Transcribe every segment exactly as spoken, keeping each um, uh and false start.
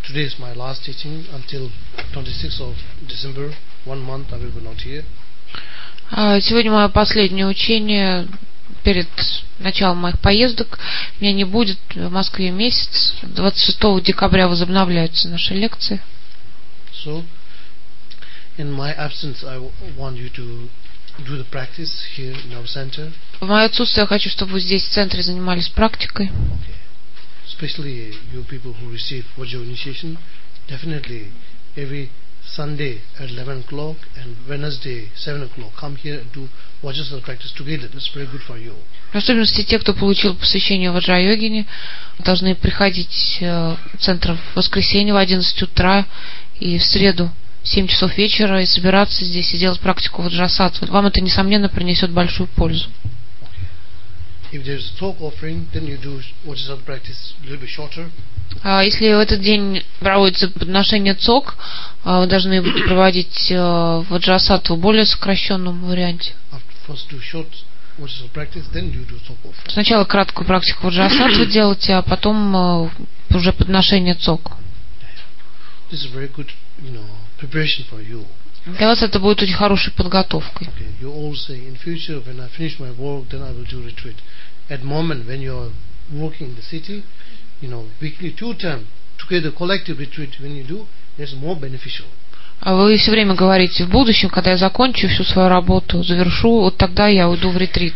today is my last teaching until twenty-sixth of December. One month I will be not here. Сегодня мое последнее учение перед началом моих поездок. Меня не будет в Москве месяц. двадцать шестого декабря возобновляются наши лекции. So, in my absence, I want you to do the practice here in our center. В мое отсутствие я хочу, чтобы вы здесь в центре занимались практикой. Okay. Especially you people who receive Vajra initiation, definitely every Sunday at eleven o'clock and Wednesday seven o'clock come here and do Vajra practice together. That's very good for you. В особенности те, кто получил посвящение Ваджра-йогине, должны приходить в центр в воскресенье в одиннадцать утра и в среду в семь часов вечера и собираться здесь и делать практику Ваджрасаттвы. Вам это, несомненно, принесет большую пользу. If there is talk offering, then you do Vajra practice a little bit shorter. А если в этот день проводится подношение цок, вы должны проводить Ваджрасаттву в более сокращенном варианте. Сначала краткую практику Ваджрасаттвы делайте, а потом уже подношение цок. Для вас это будет очень хорошей подготовкой. At moment when you are working in the city, you know, weekly two times together collective retreat when you do, it's more beneficial. Вы все время говорите, в будущем, когда я закончу всю свою работу, завершу, вот тогда я уйду в ретрит.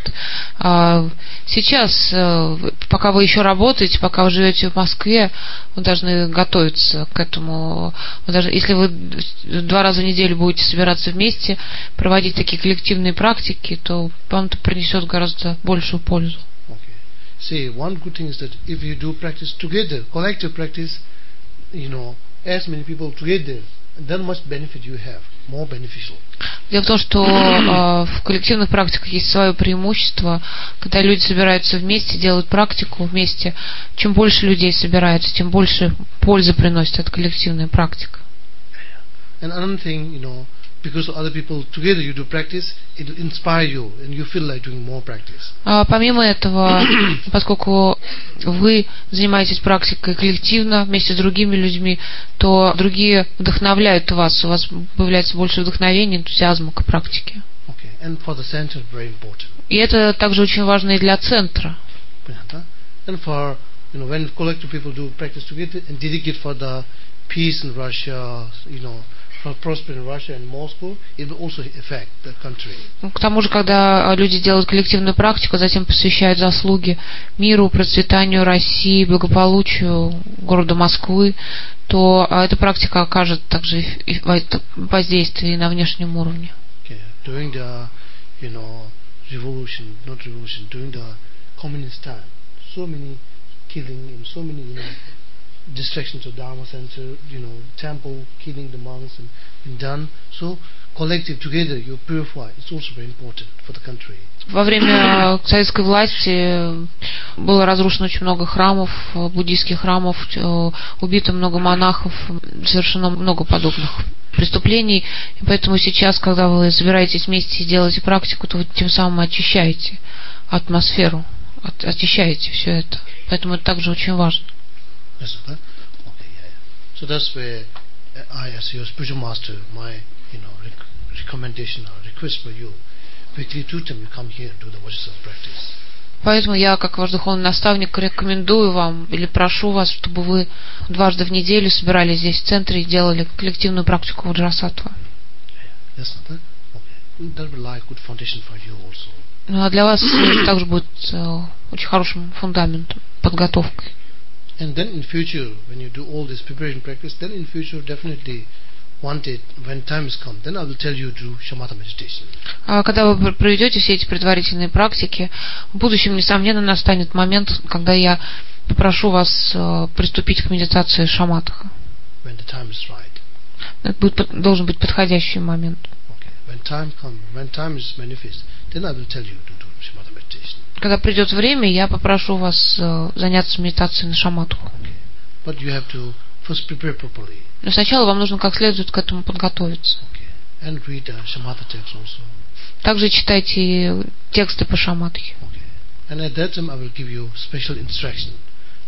Сейчас, пока вы еще работаете, пока вы живете в Москве, вы должны готовиться к этому. Вы должны, если вы два раза в неделю будете собираться вместе, проводить такие коллективные практики, то вам это принесет гораздо большую пользу. See, one good thing is that if you do practice together, collective practice, you know, as many people together, then much benefit you have, more beneficial. Дело в том, что э, в коллективных практиках есть свое преимущество, когда люди собираются вместе, делают практику вместе. Чем больше людей собирается, тем больше пользы приносит эта коллективная практика. And another thing, you know, because other people together you do practice, it will inspire you and you feel like doing more practice. А помимо этого, поскольку вы занимаетесь практикой коллективно вместе с другими людьми, то другие вдохновляют вас, у вас появляется больше вдохновения, энтузиазма к практике. Okay. And for the center, very important. И это также очень важно и для центра. And for, you know, when collective people do practice together and dedicate for the peace in Russia, you know, for prosperity in Russia and Moscow, it will also affect the country. К тому же, когда люди делают коллективную практику, затем посвящают заслуги миру, процветанию России, благополучию города Москвы, то эта практика окажет также воздействие на внешнем уровне. Okay. During the, you know, revolution, not revolution, during the communist time, so many killing and so many, you know, distractions of Dharma center, you know, temple, killing the monks and, and done. So collective together you purify. It's also very important for the country. Во время советской власти было разрушено очень много храмов, буддийских храмов, убито много монахов, совершено много подобных преступлений. И поэтому сейчас, когда вы собираетесь вместе и делаете практику, то вы тем самым очищаете атмосферу, очищаете все это. Поэтому это также очень важно. Yes, okay, yeah, yeah. So that's where I, as your spiritual master, my, you know, rec- recommendation or request for you, weekly two times you come here and do the Vajra practice. Поэтому я, как ваш духовный наставник, рекомендую вам или прошу вас, чтобы вы дважды в неделю собирались здесь в центре и делали коллективную практику Ваджрасаттвы. Yes, okay. That will lie good foundation for you also. Ну а для вас это также будет очень хорошим фундаментом, подготовкой. And then in future, when you do all this preparation practice, then in future definitely want it, when time has come, then I will tell you to do shamatha meditation. А когда вы проведете все эти предварительные практики, в будущем, несомненно, настанет момент, когда я попрошу вас приступить к медитации шаматха. When the time is right. Это будет, должен быть подходящий момент. Okay. When time comes, when time is manifest, then I will tell you to do shamatha meditation. Когда придет время, я попрошу вас заняться медитацией на шаматху. But you have to first prepare properly. Но сначала вам нужно как следует к этому подготовиться. Okay. And read the shamatha text also. Также читайте тексты по шаматхе. Okay. And at that time I will give you special instruction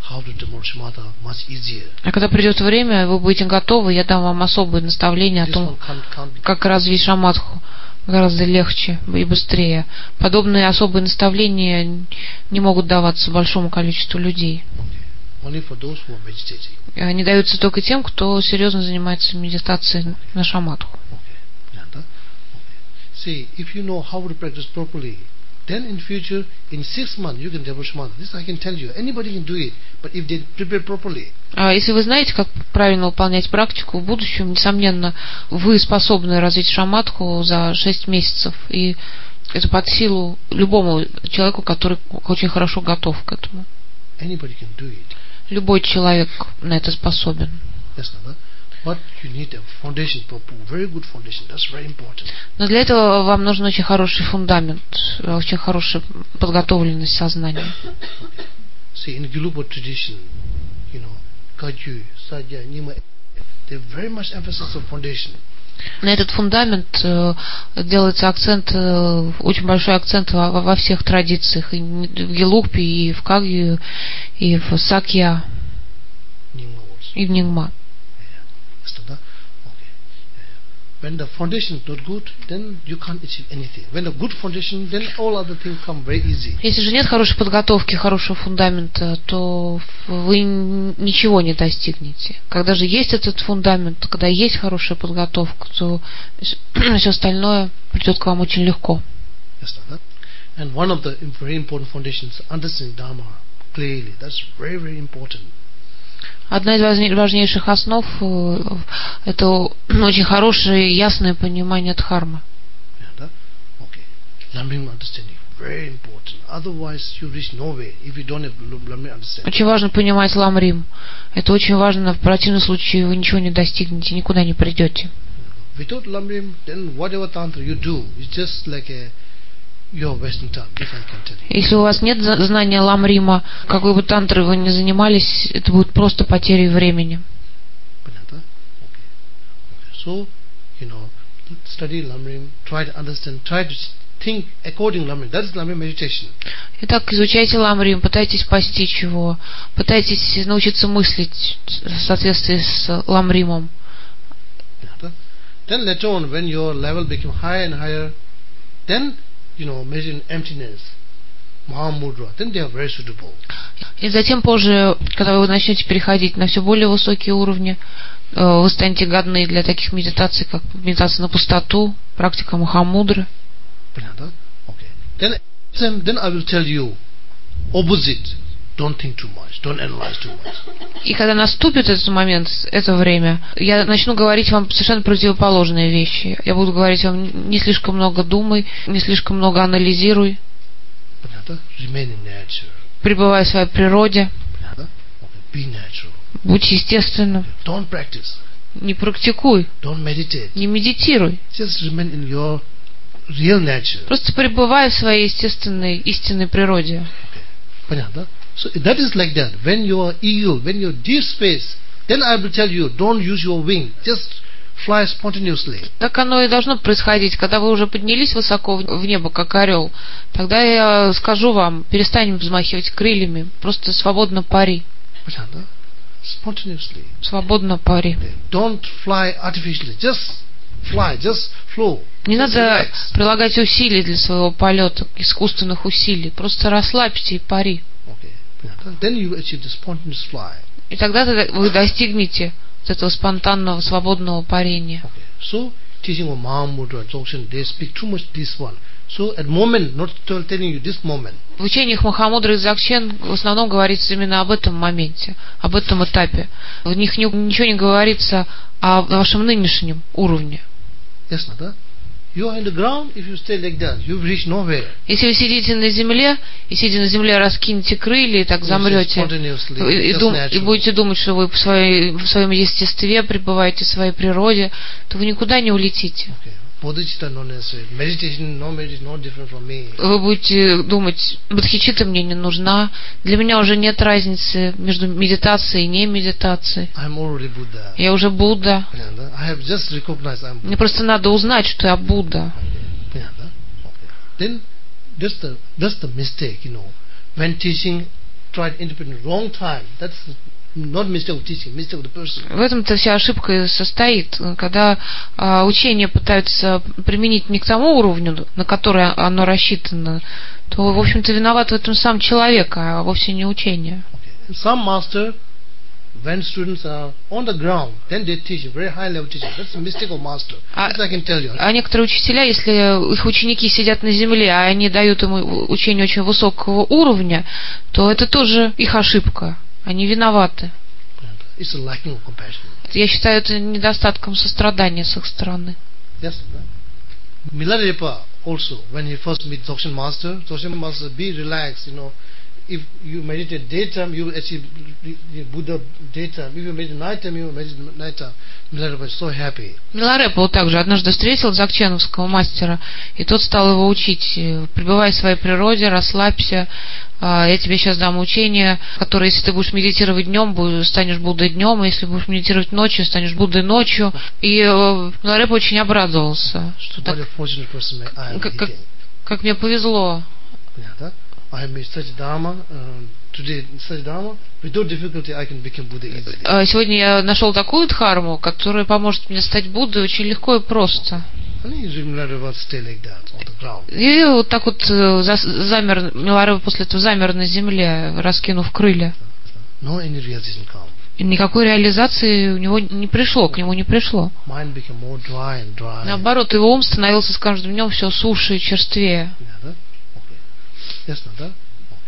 how to develop shamatha much easier. А когда придет время, вы будете готовы, я дам вам особые наставления о This том, one can't, can't be. как развить шаматху гораздо легче и быстрее. Подобные особые наставления не могут даваться большому количеству людей. Okay. Only for those who are meditating. Они даются только тем, кто серьезно занимается медитацией на шаматху. Okay. Yeah, that? Okay. See, if you know how to practice properly, then in future, in six months, you can develop shamatha. This I can tell you. Anybody can do it, but if they prepare properly. А если вы знаете, как правильно выполнять практику, в будущем, несомненно, вы способны развить шаматху за шесть месяцев. И это под силу любому человеку, который очень хорошо готов к этому. Anybody can do it. Любой человек на это способен. Yes, no, but you need a foundation, very good foundation. That's very important. Но для этого вам нужен очень хороший фундамент, очень хорошая подготовленность сознания. See, in Gelugpa tradition, you know, Kagyu, Sadhya, Nima, they very much emphasis on foundation. На этот фундамент э, делается акцент, э, очень большой акцент во, во всех традициях, и в Гелугпе, и в Кагью, и в Сакья, и в Нингма. When the foundation is not good, then you can't achieve anything. When a good foundation, then all other things come very easy. Если же нет хорошей подготовки, хорошего фундамента, то вы ничего не достигнете. Когда же есть этот фундамент, когда есть хорошая подготовка, то все остальное придет к вам очень легко. Yes, and one of the very important foundations, understanding Dharma clearly. That's very, very important. Одна из важнейших основ – это очень хорошее и ясное понимание дхармы. Очень важно понимать ламрим. Это очень важно. В противном случае вы ничего не достигнете, никуда не придете. Если у вас нет знания ламрима, какой бы тантрой вы ни занимались, это будет просто потерей времени. So, you know, study lamrim, try to understand, try to think according to lamrim. That is lamrim meditation. Итак, изучайте ламрим, пытайтесь постичь его, пытайтесь научиться мыслить в соответствии с ламримом. Then later on, when your level become higher and higher, then you know, measure emptiness, Mahamudra, then they are very suitable. И затем позже, когда вы начнете переходить на все более высокие уровни, вы станете годны для таких медитаций, как медитация на пустоту, практика Махамудры. Okay. Then, then I will tell you opposite. Don't think too much. Don't analyze too much. И когда наступит этот момент, это время, я начну говорить вам совершенно противоположные вещи. Я буду говорить вам: не слишком много думай, не слишком много анализируй. Пребывай в своей природе. Будь естественным. Don't practice. Не практикуй. Don't meditate. Не медитируй. Just remain in your real nature. Просто пребывай в своей естественной, истинной природе. Понятно? So that is like that. When you are ego, when you are deep space, then I will tell you, don't use your wing. Just fly spontaneously. Так оно и должно происходить. Когда вы уже поднялись высоко в небо, как орел, тогда я скажу вам: перестань взмахивать крыльями, просто свободно пари. Понятно? Spontaneously. Свободно пари. Don't fly artificially. Just fly, just flow. Не надо прилагать усилий для своего полета, искусственных усилий. Просто расслабься и пари. Then you achieve the spontaneous fly. И тогда вы достигнете этого спонтанного, свободного парения. So, teaching of Mahamudra, Dzogchen, they speak too much this one. So, at moment, not telling you this moment. В учениях Махамудры и Дзогchen в основном говорится именно об этом моменте, об этом этапе. В них ничего не говорится о вашем нынешнем уровне. Yes, Nada? You are in the ground, if you stay like that, you reach nowhere. Если вы сидите на земле, и сидя на земле раскинете крылья и так замрете, и, дум, и будете думать, что вы в, своей, в своем естестве пребываете в своей природе, то вы никуда не улетите. Okay. Meditation, no meditation, no different from me. Вы будете думать: бодхичитта мне не нужна, для меня уже нет разницы между медитацией и не медитацией. I'm already Buddha. Я уже Будда. I have just recognized I'm Buddha. Мне просто надо узнать, что я Будда. Then that's the that's the mistake, you know. When teaching tried interpreting wrong time. That's not mistake of teaching, mistake of the person. В этом-то вся ошибка и состоит, когда а, учение пытаются применить не к тому уровню, на который оно рассчитано, то, в общем-то, виноват в этом сам человек, а вовсе не учение. Okay. Some master, when students are on the ground, then they teach very high level teaching. That's a mistake of master. А, That's I can tell you. А некоторые учителя, если их ученики сидят на земле, а они дают им учение очень высокого уровня, то это тоже их ошибка. Они виноваты. It's a lacking of compassion. Я считаю это недостатком сострадания с их стороны. Yes, right? Milarepa also, when he first meets Dzogchen master, Dzogchen master, be relaxed, you know. If you meditate daytime, you will achieve Buddha daytime. If you meditate nighttime, you will meditate nighttime. Milarepa is so happy. Миларепа вот также однажды встретил дзогченовского мастера, и тот стал его учить: пребывай в своей природе, расслабься, я тебе сейчас дам учение, которое, если ты будешь медитировать днем, станешь Буддой днем, а если будешь медитировать ночью, станешь Буддой ночью. И Миларепа очень обрадовался, что так, как, как, как мне повезло. I have made such dharma, uh, today such dharma, without difficulty I can become Buddha easily. Сегодня я нашел такую дхарму, которая поможет мне стать Буддой очень легко и просто. И вот так вот замер, Миларепа после этого замер на земле, раскинув крылья. И никакой реализации у него не пришло, к нему не пришло. Наоборот, его ум становился с каждым днем все суше и черствее. Yes, no, that?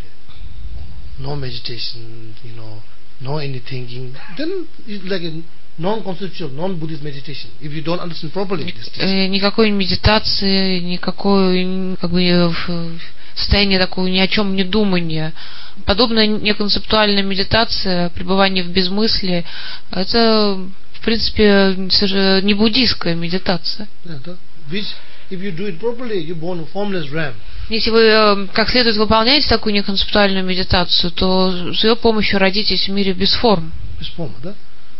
Okay. No meditation, you know, no any thinking. Then it's like a non-conceptual, non-Buddhist meditation. If you don't understand properly this teaching. Никакой медитации, никакой, как бы, состояние такого ни о чем не думания. Подобная неконцептуальная медитация, пребывание в безмыслии, это, в принципе, не буддийская медитация. Yeah, that, which, if you do it properly, you born a formless ram. Если вы как следует выполняете такую неконцептуальную медитацию, то с ее помощью родитесь в мире без форм. Без формы, да?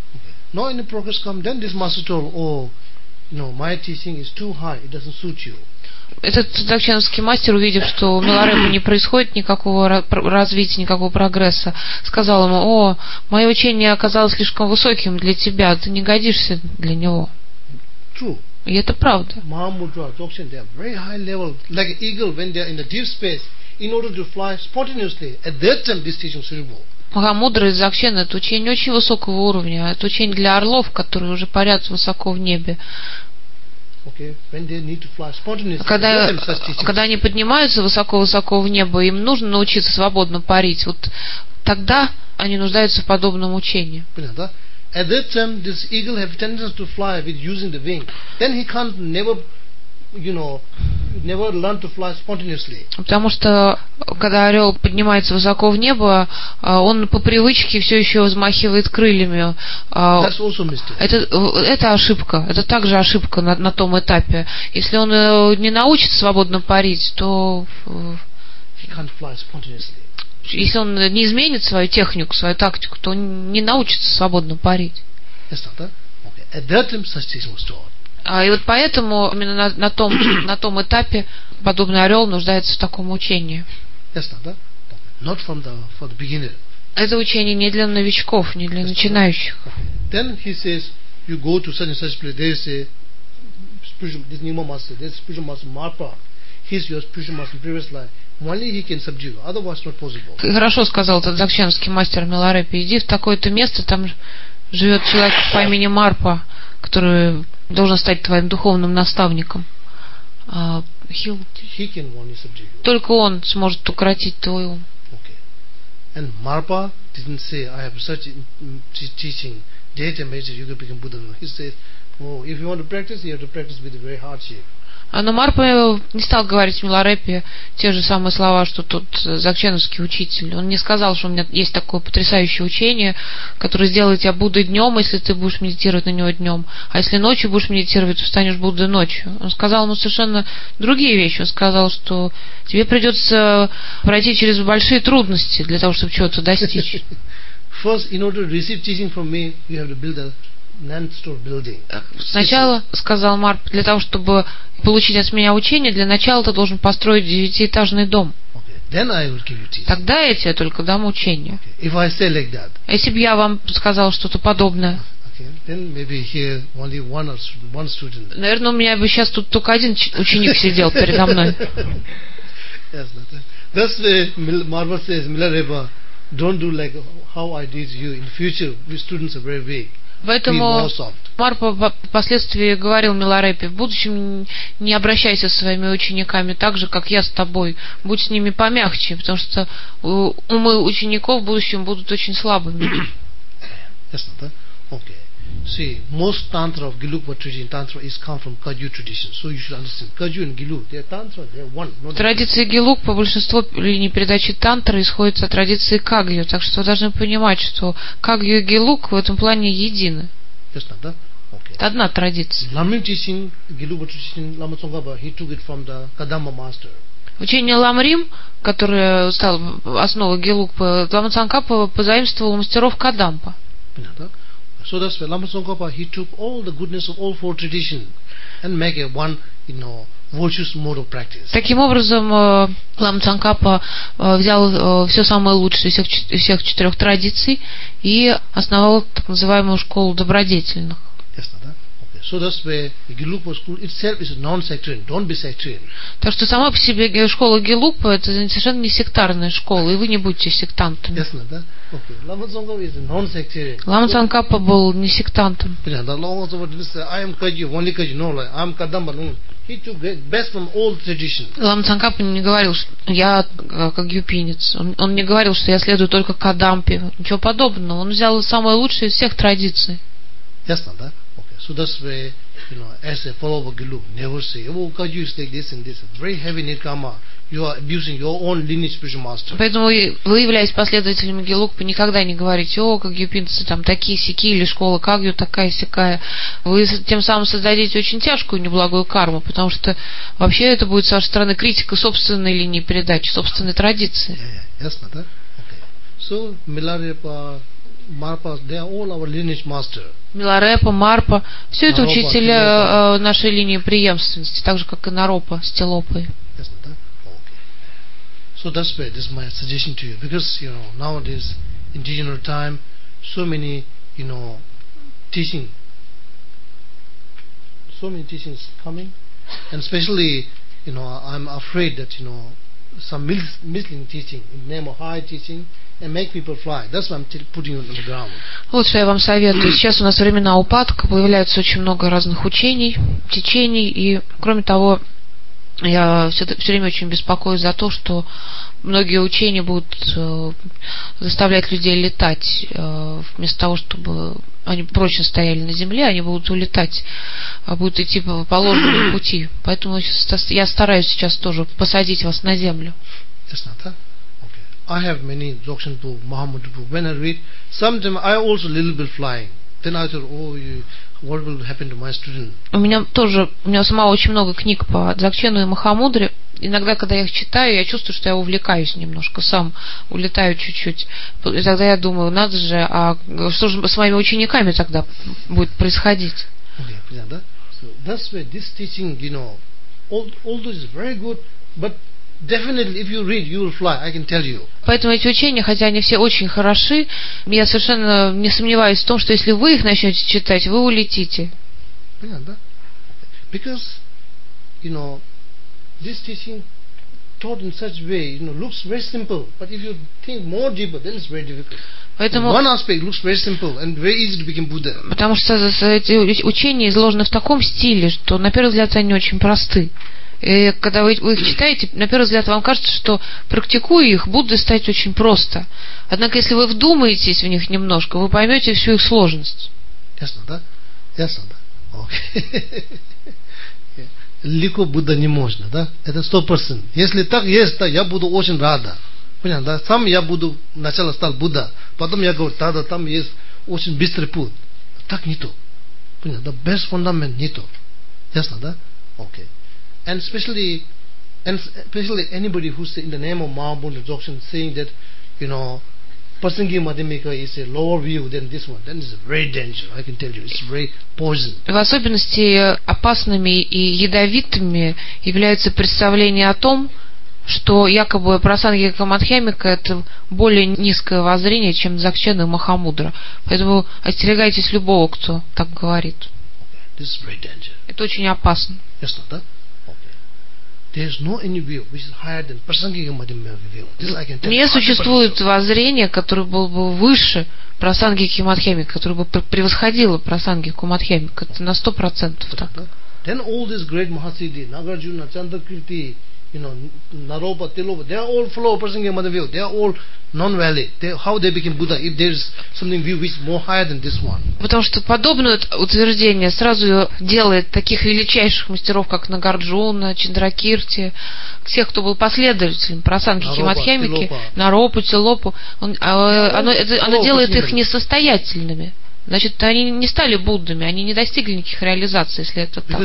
No any progress come, then this master told, oh, you know, my teaching is too high, it doesn't suit you. Этот дзогченовский мастер, увидев, что у Миларепы не происходит никакого развития, никакого прогресса, сказал ему: о, мое учение оказалось слишком высоким для тебя, ты не годишься для него. True. И это правда. Mahamudra, Dzogchen, they are very high level, like an eagle when they are in the deep space, in order to fly spontaneously. At that time, this teaching is suitable. Махамудра и Дзогchen — это учение очень высокого уровня, это учение для орлов, которые уже парят высоко в небе. Okay. When they need to fly spontaneously, когда, когда они поднимаются высоко-высоко в небо, им нужно научиться свободно парить. Вот тогда они нуждаются в подобном учении. At that time, this eagle have tendency to fly with using the wing. Then he can't never, you know, never learn to fly spontaneously. Потому что когда орел поднимается высоко в небо, он по привычке все еще взмахивает крыльями. That's also mistake. Это, это ошибка. Это также ошибка на, на том этапе. Если он не научится свободно парить, то he can't fly spontaneously. Если он не изменит свою технику, свою тактику, то он не научится свободно парить. Yes, okay. At that time, such teaching was taught. А, и вот поэтому именно на, на, том, на том этапе подобный орел нуждается в таком учении. Yes, okay. Not from the, for the beginner. Это учение не для новичков, не для yes, начинающих. Okay. Then he says, you go to such and such place. There is a spiritual, this Nima master, there is spiritual master Marpa. He's your spiritual master in previous life. Only he can subdue, otherwise not possible. Хорошо сказал этот дзогченовский мастер Миларепе: иди в такое-то место, там живет человек по имени Марпа, который должен стать твоим духовным наставником. Uh, he can only subdue you. Только он сможет укротить твой ум. Okay. And Marpa didn't say, I have such teaching, daytime meditation, you can become Buddha. He said, oh, if you want to practice, you have to practice with a very hardship. Но Марпа не стал говорить Миларепе те же самые слова, что тот дзогченовский учитель. Он не сказал, что у меня есть такое потрясающее учение, которое сделает тебя Буддой днем, если ты будешь медитировать на него днем. А если ночью будешь медитировать, то станешь Буддой ночью. Он сказал ему совершенно другие вещи. Он сказал, что тебе придется пройти через большие трудности для того, чтобы чего-то достичь. First, in order to receive teaching from me, you have to build a Сначала, сказал Марп, для того, чтобы получить от меня учение, для начала ты должен построить девятиэтажный дом. Okay. then I will give you teaching. Тогда я тебе только дам учение. Okay. If I say like that, А если бы я вам сказал что-то подобное, okay, then maybe here only one or one student. наверное, у меня бы сейчас тут только один ученик сидел передо мной. Yes, that's why Marva says, Milarepa, don't do like how I did you. In future, we students are very weak. Поэтому Марпа впоследствии говорил Миларепе: в будущем не обращайся со своими учениками так же, как я с тобой. Будь с ними помягче, потому что умы учеников в будущем будут очень слабыми. Okay. See, most tantra of Gelugpa tradition, tantra is come from Kagyu tradition. So you should understand, Kagyu and Gelug, they are tantra, they are one. Традиции Гелугпа, большинство линий передачи тантры исходят от традиции Кагью, так что вы должны понимать, что Кагью и Гелуг в этом плане едины. Yes, okay. Это одна традиция. Lamrim teaching, Gelugpa tradition, Lama Tsongkhapa, he took it from the Kadamba master. Учение Ламрим, которое стало основой Гелугпа, Лама Цongkhapa позаимствовал у мастеров Кадампа. So that's why Lama Tsongkhapa, he took all the goodness of all four traditions and make a one, you know, virtuous mode of practice. Таким образом, Лама Цongkhapa взял все самое лучшее из всех, всех четырех традиций и основал так называемую школу добродетельных. Yes, okay. So that's why Gelugpa school itself is non-sectarian. Don't be sectarian. Так что сама по себе школа Гелугпа это совершенно не сектарная школа, и вы не будьте сектантами. Yes, okay. Lama Tsongkhapa is non-sectarian. Лама Цongkhapa был не сектантом. Lama Tsongkhapa didn't say, I am Kagyu, only Kagyu. No, like, I am Kadamba. No. He took best from all traditions. Лама Цongkhapa не говорил, что я кагюпинец. Он, он не говорил, что я следую только Кадампе. Ничего подобного. Он взял самое лучшее из всех традиций. Yes, okay. So that's why, you know, as a follower of Gelug, never say, oh, Kagyu is like this and this. Very heavy nirkama. You are abusing your own lineage spiritual master. Поэтому вы, являясь последователями Гелугпа, никогда не говорите: о, кагюпинцы там такие-сяки, или школа Кагью такая-сякая. Вы тем самым создадите очень тяжкую неблагую карму, потому что вообще это будет с вашей стороны критика собственной линии передачи, собственной традиции. Yeah, yeah. Yes, okay. So, Milarepa, Marpa, they are all our lineage master. Миларепа, Марпа, все это Наропа, учители э, нашей линии преемственности, так же как и Наропа с Телопой. Yes, okay. So that's why this is my suggestion to you, because you know nowadays in digital time, so many you know teaching, so many teachings coming, and especially you know I'm afraid that you know some mis- misleading teaching in the name of high teaching and make people fly. That's why I'm t- putting you on the ground. Вот что я вам советую. Сейчас у нас времена упадка, появляется очень много разных учений, течений, и кроме того, я все, все время очень беспокоюсь за то, что многие учения будут э, заставлять людей летать. Э, вместо того, чтобы они прочно стояли на земле, они будут улетать, э, будут идти по положенному пути. Поэтому я стараюсь сейчас тоже посадить вас на землю. I have many Dzogchen book, Muhammad book. When I read, sometimes I also a little bit flying. Then I thought, oh, you, what will happen to my student? У меня тоже, у меня сама очень много книг по Дзогчену и Махамудре. Иногда, когда я их читаю, я чувствую, что я увлекаюсь немножко, сам улетаю чуть-чуть. И тогда я думаю, надо же, а что же с моими учениками тогда будет происходить? Okay, yeah, so that's why this teaching, you know, although it's very good, but definitely, if you read, you will fly. I can tell you. Поэтому эти учения, хотя они все очень хороши, я совершенно не сомневаюсь в том, что если вы их начнете читать, вы улетите. Yeah, that, because, you know, this teaching taught in such way, you know, looks very simple. But if you think more deeper, then it's very difficult. Поэтому, one aspect looks very simple and very easy to become Buddha. Потому что эти учения изложены в таком стиле, что на первый взгляд они очень просты. И когда вы, вы их читаете, на первый взгляд вам кажется, что практикуя их, Буддой стать очень просто. Однако, если вы вдумаетесь в них немножко, вы поймете всю их сложность. Ясно, да? Ясно, да? Окей. Легко Будда не можно, да? Это сто процентов. Если так есть, то я буду очень рада. Понятно, да? Сам я буду, сначала стал Будда, потом я говорю, да, да, там есть очень быстрый путь. Так не то. Понятно, да? Без фундамента не то. Ясно, да? Окей. And especially, and especially anybody who's in the name of Mahabodhi Dzogchen saying that, you know, Pasangi Madhyamika is a lower view than this one, then it's very dangerous. I can tell you, it's very poison. В особенности опасными и ядовитыми являются представления о том, что якобы Прасангика Мадхьямика это более низкое воззрение, чем Дзогчен и Махамудра. Поэтому остерегайтесь любого, кто так говорит. Okay. This is very dangerous. Это очень опасно. Yes, not that? Okay. There is no any view which is higher than Prasangika Madhyamaka view. This I can tell. Не существует воззрения, которое было бы выше Прасангики Мадхьямика, которое бы превосходило Прасангику Мадхьямика. Это на сто процентов так. Then all these great Mahasiddhi, Nagarjuna, Chandrakirti, you know, Naropa, Tilopa, they are all follow Prasangika Madhyamaka view. They are all non-valid. They, how they became Buddha if there is something view which is more higher than this one? Потому что подобное утверждение сразу делает таких величайших мастеров, как Нагарджуна, Чандракирти, всех, кто был последователем Прасангики Мадхьямики, Наропу, Тилопу, он, а, оно, это, оно делает их несостоятельными. Значит, они не стали Буддами, они не достигли никаких реализаций, если это так.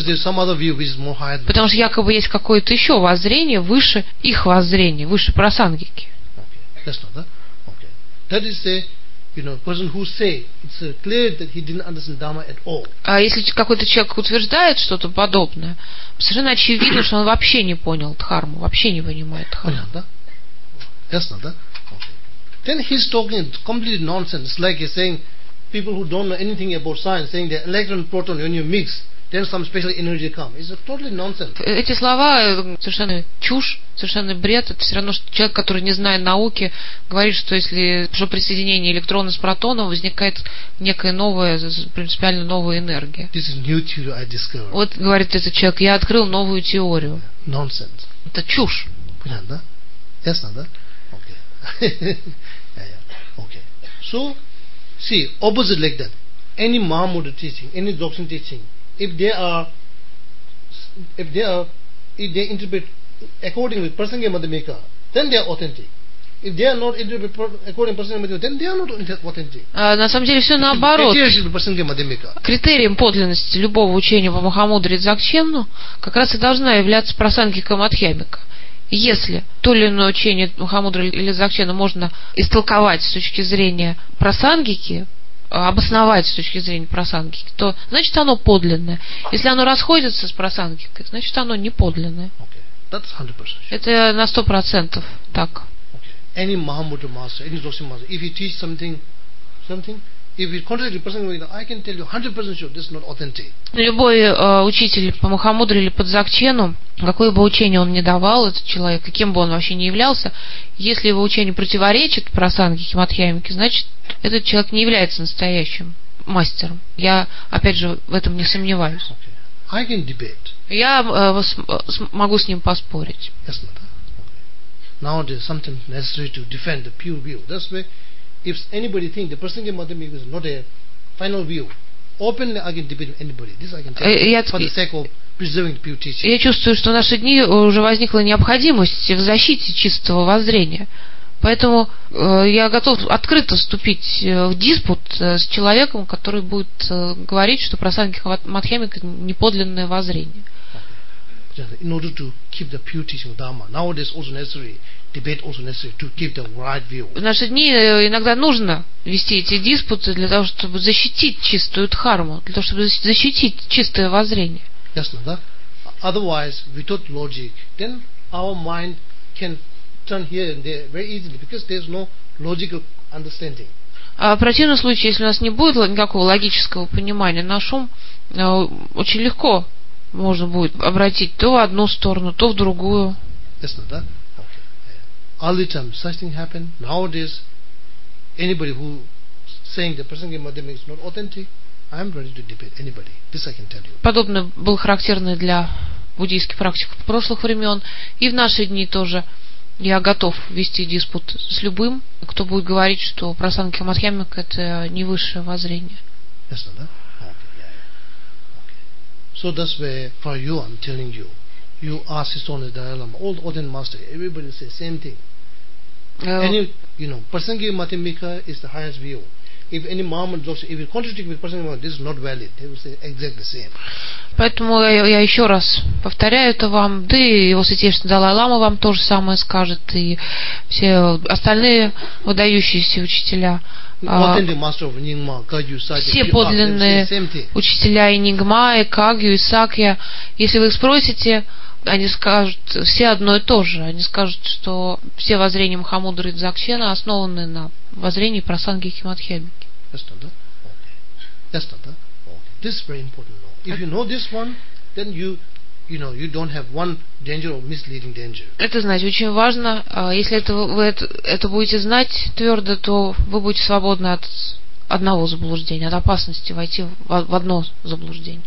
Потому что якобы есть какое-то еще воззрение выше их воззрения, выше Прасангики. That's not that. Okay. That is a, you know, person who say it's uh, clear that he didn't understand Dharma at all. А если какой-то человек утверждает что-то подобное, совершенно очевидно, что он вообще не понял Дхарму, вообще не понимает Дхарму. That's not that. Okay. Then he's talking completely nonsense. It's like he's saying people who don't know anything about science, saying that electron proton when you mix, then some special energy come. It's totally nonsense. Эти слова совершенно чушь, совершенно бред. Это все равно, что человек, который не знает науки, говорит, что если что при соединении электрона с протоном возникает некая новая, принципиально новая энергия. This is new theory I discovered. Вот, говорит этот человек, я открыл новую теорию. Nonsense. Это чушь. Понятно, да? Ясно, да? Okay. yeah, yeah. Okay. So, see, opposite like that. Any Mahamudra teaching, any Dzogchen teaching, if they are, if they are, if they interpret according with Prasangika Madhyamaka, then they are authentic. If they are not interpret according to Prasangika Madhyamaka, then they are not authentic. А, на самом деле все наоборот. Критерием подлинности любого учения по Махамудре и Дзогчену как раз и должна являться Прасангика Мадхьямика. Если то или иное учение Махамудры или Дзогчена можно истолковать с точки зрения Прасангики, обосновать с точки зрения Прасангики, то значит оно подлинное. Если оно расходится с Прасангикой, значит оно не подлинное. Okay. That's one hundred percent sure. Это на сто процентов так. Okay. Any Mahamudra master, any Dzogchen master, if he teach something, something, if it contradicts Prasangika, I can tell you one hundred percent sure this is not authentic. Любой э, учитель по Махамудре или по Дзогчену, какое бы учение он ни давал, этот человек, каким бы он вообще ни являлся, если его учение противоречит Прасангике Мадхьямике, значит, этот человек не является настоящим мастером. Я, опять же, в этом не сомневаюсь. Okay. I can debate. Я э, с, с, могу с ним поспорить. Yes, okay. Now there's something necessary to defend the pure view. That's why if anybody thinks the Prasangika Madhyamaka is not a final view, openly I can debate with anybody. This I can tell you, я, for the sake of preserving the pure teaching. Я чувствую, что в наши дни уже возникла необходимость в защите чистого воззрения. Поэтому э, я готов открыто вступить в диспут э, с человеком, который будет э, говорить, что Прасангика Мадхьямика неподлинное воззрение. In order to keep the pure teaching of Dharma, nowadays also necessary, debate also necessary to keep the right view. В наши дни иногда нужно вести эти диспуты для того, чтобы защитить чистую дхарму, для того, чтобы защитить чистое воззрение. Yes, no, otherwise, without logic, then our mind can turn here and there very easily because there is no logical understanding. А в противном случае, если у нас не будет никакого логического понимания, наш ум очень легко можно будет обратить то в одну сторону, то в другую. Yes, no, that? Okay. All the time such thing happen. Nowadays, anybody who saying the Prasangika Madhyamaka is not authentic, I am ready to debate anybody. This I can tell you. Подобное было характерно для буддийских практиков прошлых времен, и в наши дни тоже. Я готов вести диспут с любым, кто будет говорить, что Прасангика Мадхьямика это не высшее воззрение. Yes, no, that? So that's where for you I'm telling you, you ask His Holiness Dalai Lama, all the Authentic Master, everybody says same thing. Uh, any, you know, Prasangika Madhyamaka is the highest view. If any Mahamudra Dzogchen, if it contradicts with Prasangika Madhyamaka, this is not valid. They will say exactly the same. Поэтому я, я еще раз повторяю это вам, да и его святейшество Далай Лама вам то же самое скажет, и все остальные выдающиеся учителя. А, все подлинные учителя и Нингма, и Кагью, и Сакья, если вы их спросите, они скажут все одно и то же. Они скажут, что все воззрения Махамудры и Дзогчена основаны на воззрении Прасангхики Мадхьямики. That's not that? Okay. That's not that? Okay. This is very important to know. If you know this one, then you, you know, you don't have one danger of misleading danger. Это знать очень важно. Если это, вы это, это будете знать твердо, то вы будете свободны от одного заблуждения, от опасности войти в, в одно заблуждение.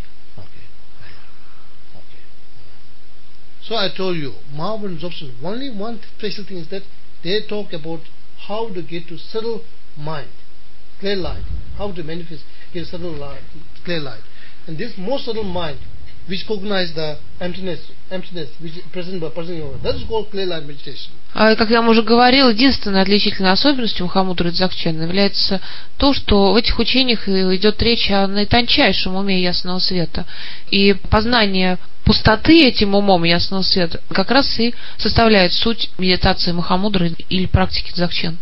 So I told you, Mahavira and Dzogchen, only one special thing is that they talk about how to get to subtle mind, clear light, how to manifest, get subtle light, clear light. And this most subtle mind, which cognize the emptiness, emptiness which is present by present, that is called clear light meditation. Как я вам уже говорил, единственной отличительной особенностью Махамудры и Дзогчена является то, что в этих учениях идет речь о наитончайшем уме ясного света. И познание пустоты этим умом ясного света как раз и составляет суть медитации Махамудры или практики Дзогчен.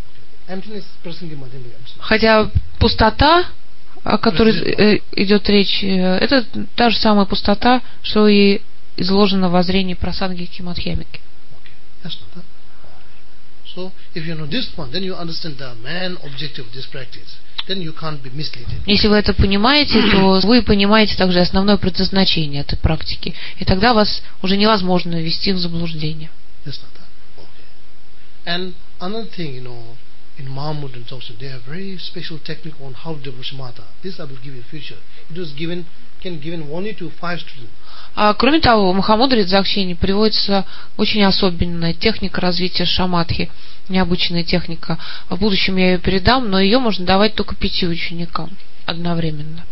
Хотя пустота, о которой идет речь, это та же самая пустота, что и изложено в воззрении Прасангхики Мадхьямики. So, if you know this one, then you understand the main objective of this practice. Then you can't be misled. Если вы это понимаете, то вы понимаете также основное предназначение этой практики, и тогда вас уже невозможно ввести в заблуждение. That's not that. Okay. And another thing, you know, in Mahamudra and Dzogchen, they have very special technique on how to do Shamatha. This I will give you in future. It was given, can given only to five students. А кроме того, в Махамудре и Дзогчене приводится очень особенная техника развития шаматхи, необычная техника. В будущем я ее передам, но ее можно давать только пяти ученикам одновременно.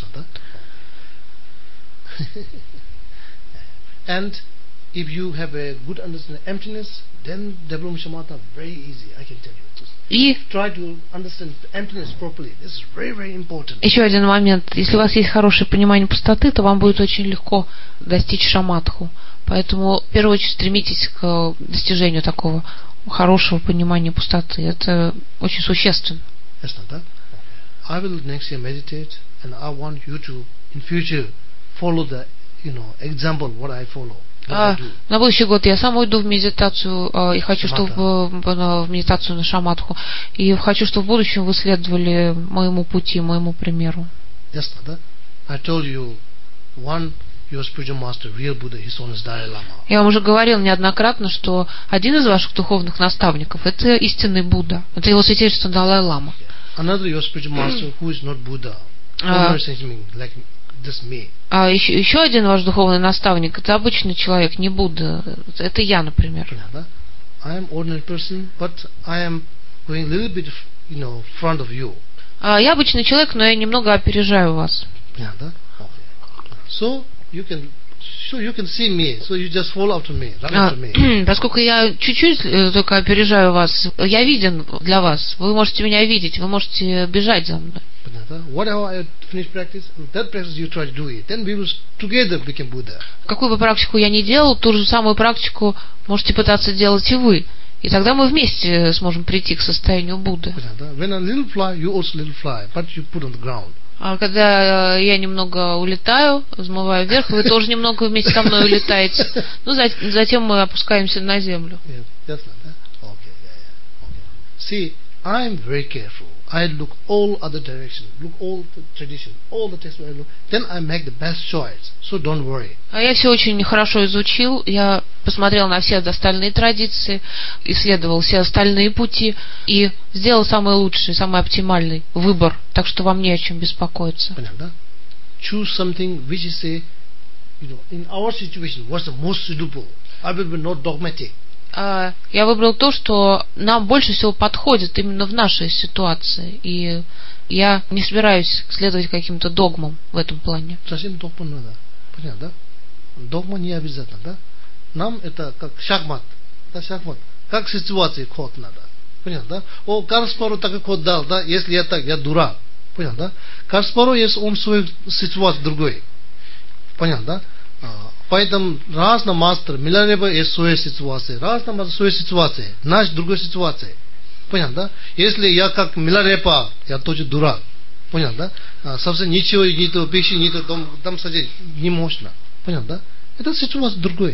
And if you have a good understanding of emptiness, then develop shamatha very easy, I can tell you. И try to understand emptiness properly. This is very, very important. Еще один момент. Если у вас есть хорошее понимание пустоты, то вам будет очень легко достичь шаматху. Поэтому в первую очередь стремитесь к достижению такого хорошего понимания пустоты. Это очень существенно. That's not that. I will next year meditate, and I want you to in future follow the, you know, example what I follow. А, на будущий год я сам уйду в медитацию а, и хочу, чтобы в, в медитацию на шаматху. И хочу, чтобы в будущем вы следовали моему пути, моему примеру. Yes, I told you one your spiritual master, real Buddha, his own is Dalai Lama. Я вам уже говорил неоднократно, что один из ваших духовных наставников это истинный Будда. Это его святейшество Далай-лама. Another your spiritual master who is not Buddha, а, like this me. А еще, еще один ваш духовный наставник это обычный человек, не Будда. Это я, например. I am ordinary person, but I am going a little bit, you know, front of you. А я обычный человек, но я немного опережаю вас. So you can, so you can see me, so you just follow after me, run after me. Поскольку я чуть-чуть только опережаю вас, я виден для вас. Вы можете меня видеть, вы можете бежать за мной. Whatever I finish practice, that practice you try to do it, then we will together become Buddha. Какую бы практику я ни делал, ту же самую практику можете пытаться делать и вы. И тогда мы вместе сможем прийти к состоянию Будды. When a little fly, you also little fly, but you put on the ground. А когда я немного улетаю, взмываю вверх, вы тоже немного вместе со мной улетаете. Ну, затем мы опускаемся на землю. See, I'm very careful. I look all other directions, look all the tradition, all the texts I look. Then I make the best choice. So don't worry. А я все очень хорошо изучил. Я посмотрел на все остальные традиции, исследовал все остальные пути и сделал самый лучший, самый оптимальный выбор. Так что вам не о чем беспокоиться. Choose something which is a, you know, in our situation, what's the most suitable. I will be not dogmatic. Я выбрал то, что нам больше всего подходит именно в нашей ситуации. И я не собираюсь следовать каким-то догмам в этом плане. Совсем догма надо. Понятно, да? Догма не обязательно, да? Нам это как шахмат. Да, шахмат. Как ситуации ход надо. Понятно, да? О, Каспару такой ход дал, да? Если я так, я дурак. Понятно, да? Каспару есть он свою ситуацию другой. Понятно, да? Поэтому раз на мастер, Милареба есть своя ситуация, раз на мастер своя ситуация, наш другой ситуация. Понятно, да? Если я как Милареба, я тоже дурак. Понятно, да? Совсем ничего, ни то пищи, ни то там, там садить не можно. Понятно, да? Это ситуация другой.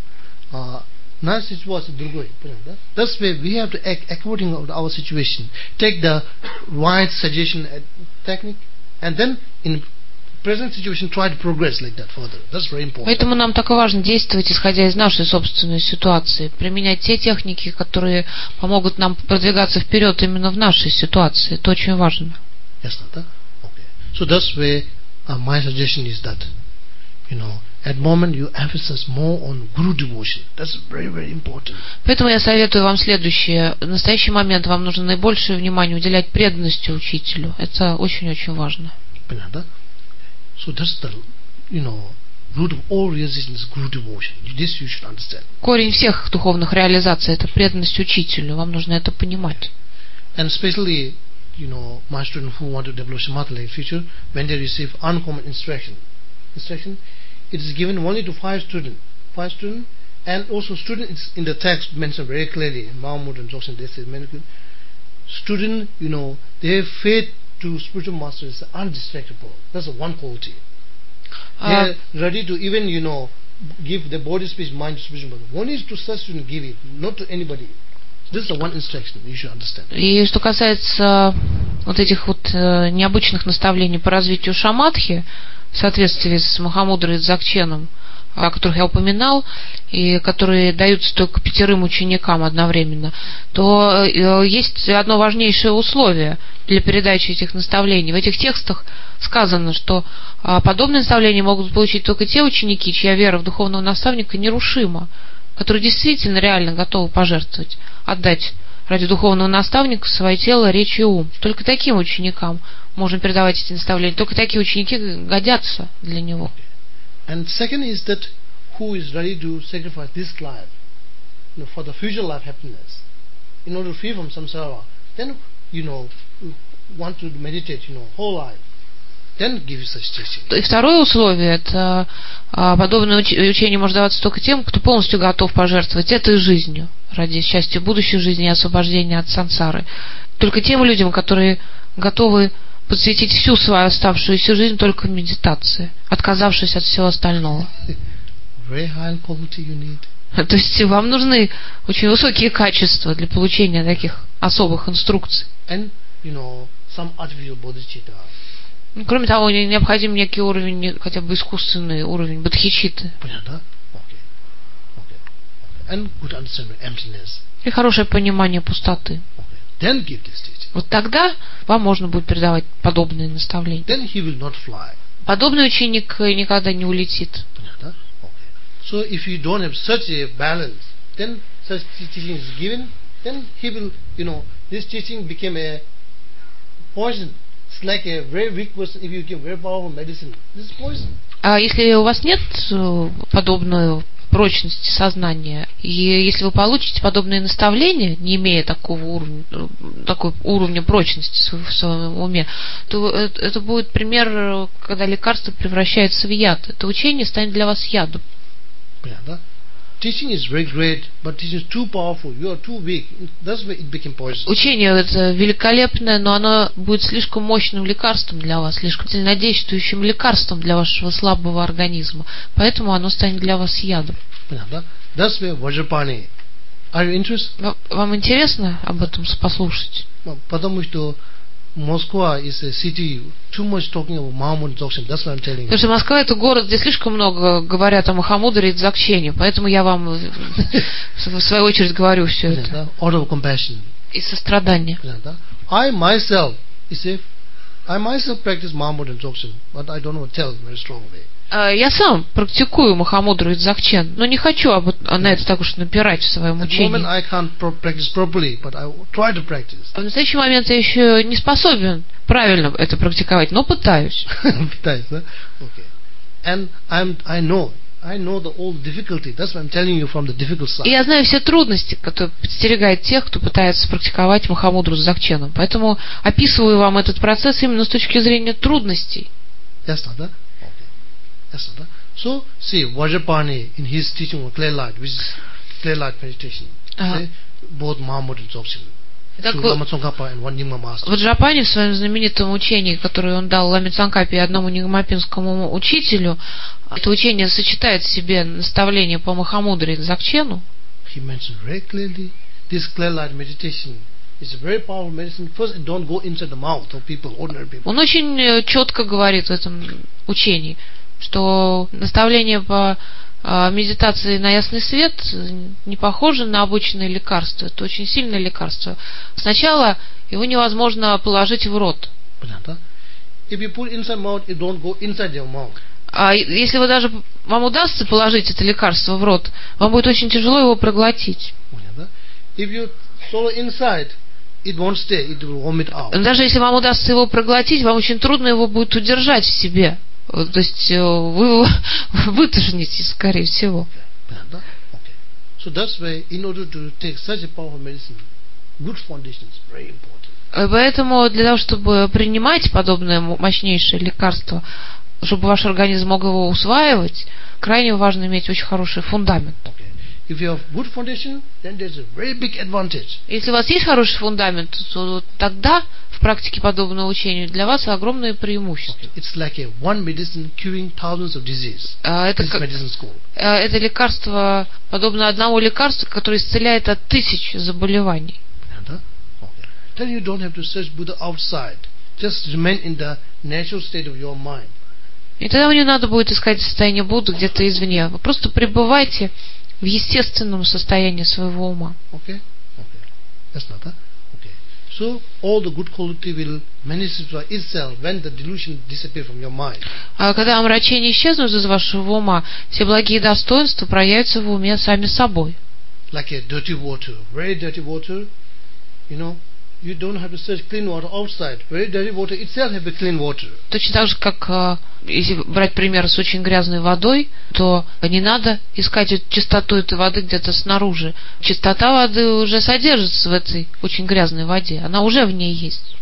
Наша ситуация другой. That's why we have to act according to our situation. Take the right suggestion technique, and then in present situation try to progress like that further. That's very important. Поэтому нам так и важно действовать, исходя из нашей собственной ситуации, применять те техники, которые помогут нам продвигаться вперед именно в нашей ситуации. Это очень важно. Yes, okay. So that's why uh, my suggestion is that, you know, at the moment you emphasize more on Guru devotion. That's very, very important. Поэтому я советую вам следующее. В настоящий момент вам нужно наибольшее внимание уделять преданности учителю. Это очень-очень важно. So that's the, you know, root of all realization is Guru devotion. This you should understand. Корень всех духовных реализаций – это преданность учителю. Вам нужно это понимать. And especially, you know, my students who want to develop Samatha in future, when they receive uncommon instruction, instruction, it is given only to five students, five students, and also students in the text mentioned very clearly. Mahmud and Dzogchen, they say, student, you know, their faith to spiritual master is undistractable. That's the one quality. Uh, they are ready to even, you know, give the body, speech, mind to spiritual master. One is to such student give it, not to anybody. This is the one instruction you should understand. И что касается вот этих вот э, необычных наставлений по развитию шамадхи, в соответствии с Махамудрой и Дзогченом, о которых я упоминал, и которые даются только пятерым ученикам одновременно, то есть одно важнейшее условие для передачи этих наставлений. В этих текстах сказано, что подобные наставления могут получить только те ученики, чья вера в духовного наставника нерушима, которые действительно реально готовы пожертвовать, отдать ради духовного наставника свое тело, речь и ум. Только таким ученикам можно передавать эти наставления. Только такие ученики годятся для него. And second is that who is ready to sacrifice this life, you know, for the future life happiness, in order to free from samsara, then, you know, want to meditate, you know, whole life, then give you such teaching. И второе условие, это подобное учение может даваться только тем, кто полностью готов пожертвовать этой жизнью ради счастья будущей жизни и освобождения от сансары. Только тем людям, которые готовы посвятить всю свою оставшуюся жизнь только медитации, отказавшись от всего остального. То есть вам нужны очень высокие качества для получения таких особых инструкций. And, you know, some artificial bodhicitta. Кроме того, необходим некий уровень, хотя бы искусственный уровень бодхичитты. And good understanding of emptiness. И хорошее понимание пустоты. Then give this teaching. Вот тогда вам можно будет передавать подобные наставления. Then he will not fly. Подобный ученик никогда не улетит. Okay. So if you don't have such a balance, then such teaching is given, then he will, you know, this teaching became a poison. It's like a very weak person. If you give very powerful medicine, this is poison. А если у вас нет подобной прочности сознания, и если вы получите подобные наставления, не имея такого уровня, такой уровня прочности в своем уме, то это будет пример, когда лекарство превращается в яд. Это учение станет для вас ядом. Teaching is very great, but teaching is too powerful. You are too weak. That's why it became poison. Учение это великолепное, но оно будет слишком мощным лекарством для вас, слишком сильнодействующим лекарством для вашего слабого организма. Поэтому оно станет для вас ядом. That's why Vajrapani. Are you interested? Вам интересно об этом послушать? Потому что Москва is a city too much talking about Mahamudra Dzogchen. That's what I'm telling you. Потому что Москва это город, где слишком много говорят о Махамудре и Дзогчене, поэтому я вам в свою очередь говорю все это. Out of compassion. Из сострадания. I myself, you see, I myself practice Mahamudra and Dzogchen, but I don't want to tell very strongly. Я сам практикую Махамудру и Дзогчен, но не хочу об, на это так уж напирать в своем учении. В настоящий момент я еще не способен правильно это практиковать, но пытаюсь. Пытаюсь, да? Okay. And I'm, I know, I know the all difficulty. That's what I'm telling you from the difficult side. И я знаю все трудности, которые подстерегают тех, кто пытается практиковать Махамудру с Дзогченом. Поэтому описываю вам этот процесс именно с точки зрения трудностей. Ясно, да? So, see, Vajrapani in his teaching on clear light, which is clear light meditation, uh-huh. say, both Mahamudra and Dzogchen. Так to вот, Lama Tsongkhapa and one Nyingma master. в Джапане в своем знаменитом учении, которое он дал Ламе Цангкапе и одному нингмапинскому учителю, это учение сочетает в себе наставление по Махамудре и Дзогчену. He mentioned very clearly this clear light meditation is a very powerful medicine. First, it don't go inside the mouth of people, ordinary people. Он очень четко говорит в этом учении, что наставление по медитации на ясный свет не похоже на обычное лекарство. Это очень сильное лекарство. Сначала его невозможно положить в рот. If you put inside mouth, it don't go inside your mouth. А если вы даже вам удастся положить это лекарство в рот, вам будет очень тяжело его проглотить. If you swallow inside, it won't stay, it will vomit out. Даже если вам удастся его проглотить, вам очень трудно его будет удержать в себе. То есть вы его вытошните, скорее всего. So that's why, in order to take such a powerful medicine, good foundation is very important. Поэтому для того, чтобы принимать подобное мощнейшее лекарство, чтобы ваш организм мог его усваивать, крайне важно иметь очень хороший фундамент. If you have good foundation, then there's a very big advantage. Если у вас есть хороший фундамент, то тогда в практике подобного учения для вас огромное преимущество. Okay. It's like a one medicine curing thousands of diseases. Это, This medicine school. Это лекарство подобно одному лекарству, которое исцеляет от тысяч заболеваний. Okay. Then you don't have to search Buddha outside. Just remain in the natural state of your mind. И тогда вам не надо будет искать состояние Будды где-то извне. Вы просто пребывайте в естественном состоянии своего ума. Okay? Okay. That's not that. Okay. So all the good quality will manifest by itself when the delusion disappears from your mind. А когда омрачения исчезнут из вашего ума, все благие достоинства проявятся в уме сами собой. Like a dirty water, very dirty water, you know, you don't have to search clean water outside. Very dirty water itself have a clean water. Точно так же, как если брать пример с очень грязной водой, то не надо искать чистоту этой воды где-то снаружи. Чистота воды уже содержится в этой очень грязной воде. Она уже в ней есть.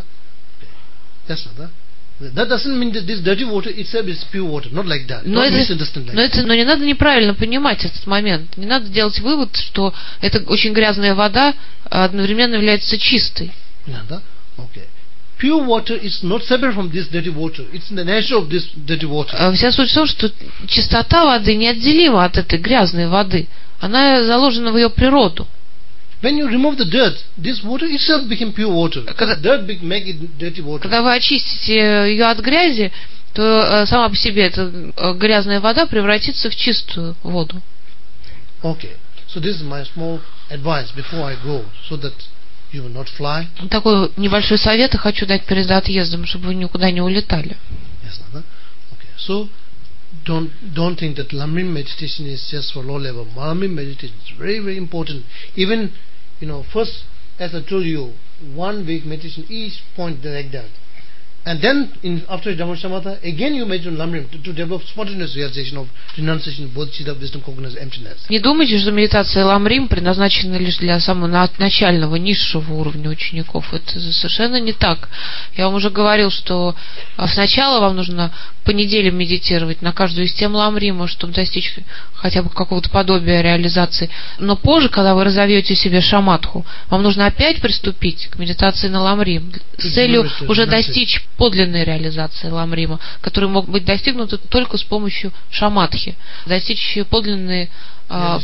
That doesn't mean that this dirty water itself is pure water. Not like that. Но, Don't это, misunderstand like но, это, но не надо неправильно понимать этот момент. Не надо делать вывод, что эта очень грязная вода одновременно является чистой. Okay. Pure water is not separate from this dirty water. It's in the nature of this dirty water. Вся суть в том, что чистота воды неотделима от этой грязной воды. Она заложена в ее природу. When you remove the dirt, this water itself became pure water. Когда, dirt make it dirty water. Когда вы очистите ее от грязи, то сама по себе эта грязная вода превратится в чистую воду. Okay. So this is my small advice before I go, so that you will not fly. Такой небольшой совет я хочу дать перед отъездом, чтобы вы никуда не улетали. Yes, okay. So don't don't think that Lamrim meditation is just for low level. Lamrim meditation is very very important. Even you know, first, as I told you, one week meditation each point like that. And then, in, after Dhammasamatha, again you mention Lamrim to, to develop spontaneous realization of renunciation, bodhicitta, wisdom, cognizance, emptiness. Не думайте, что медитация Ламрим предназначена лишь для самого начального, низшего уровня учеников. Это совершенно не так. Я вам уже говорил, что сначала вам нужно по неделе медитировать на каждую из тем Ламрима, чтобы достичь хотя бы какого-то подобия реализации. Но позже, когда вы разовьете себе шаматху, вам нужно опять приступить к медитации на Ламрим с целью уже достичь подлинной реализации Ламрима, которые могут быть достигнуты только с помощью шаматхи. Достичь подлинной, а,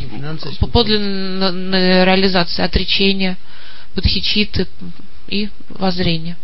подлинной реализации отречения, бодхичитты и воззрения.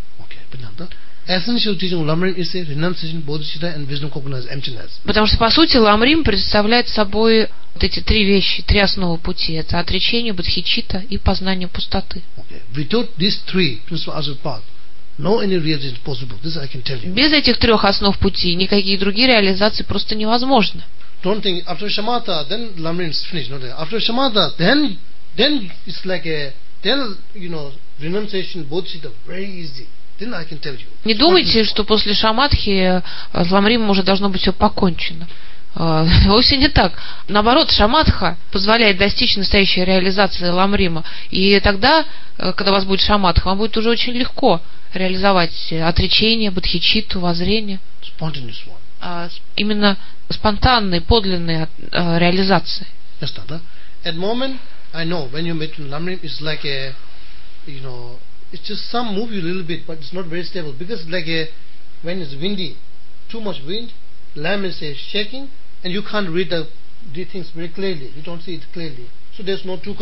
Essential teaching of Lamrim is renunciation, bodhicitta, and wisdom, cognizance, emptiness. Потому что, по сути, Ламрим представляет собой вот эти три вещи, три основы пути. Это отречение, бодхичитта и познание пустоты. Okay. Without these three principles of path, no any realization possible. This I can tell you. Без этих трех основ пути никакие другие реализации просто невозможны. Don't think after shamatha, then Lamrim is finished. Not after shamatha, then then it's like a then you know renunciation, bodhicitta, very easy. Then I can tell you. Не думайте, что после шаматхи с Ламримом уже должно быть все покончено. Вовсе не так. Наоборот, шаматха позволяет достичь настоящей реализации Ламрима. И тогда, когда у вас будет шаматха, вам будет уже очень легко реализовать отречение, бодхичитту, воззрение. Именно спонтанной, подлинной реализации. At moment, I know when you meet Lamrim, it's like a you know, it's just some move you a little bit, but it's not very stable because like a, when it's windy, too much wind, lamp is uh, shaking, and you can't read the, the things very clearly. You don't see it clearly. So there's no true.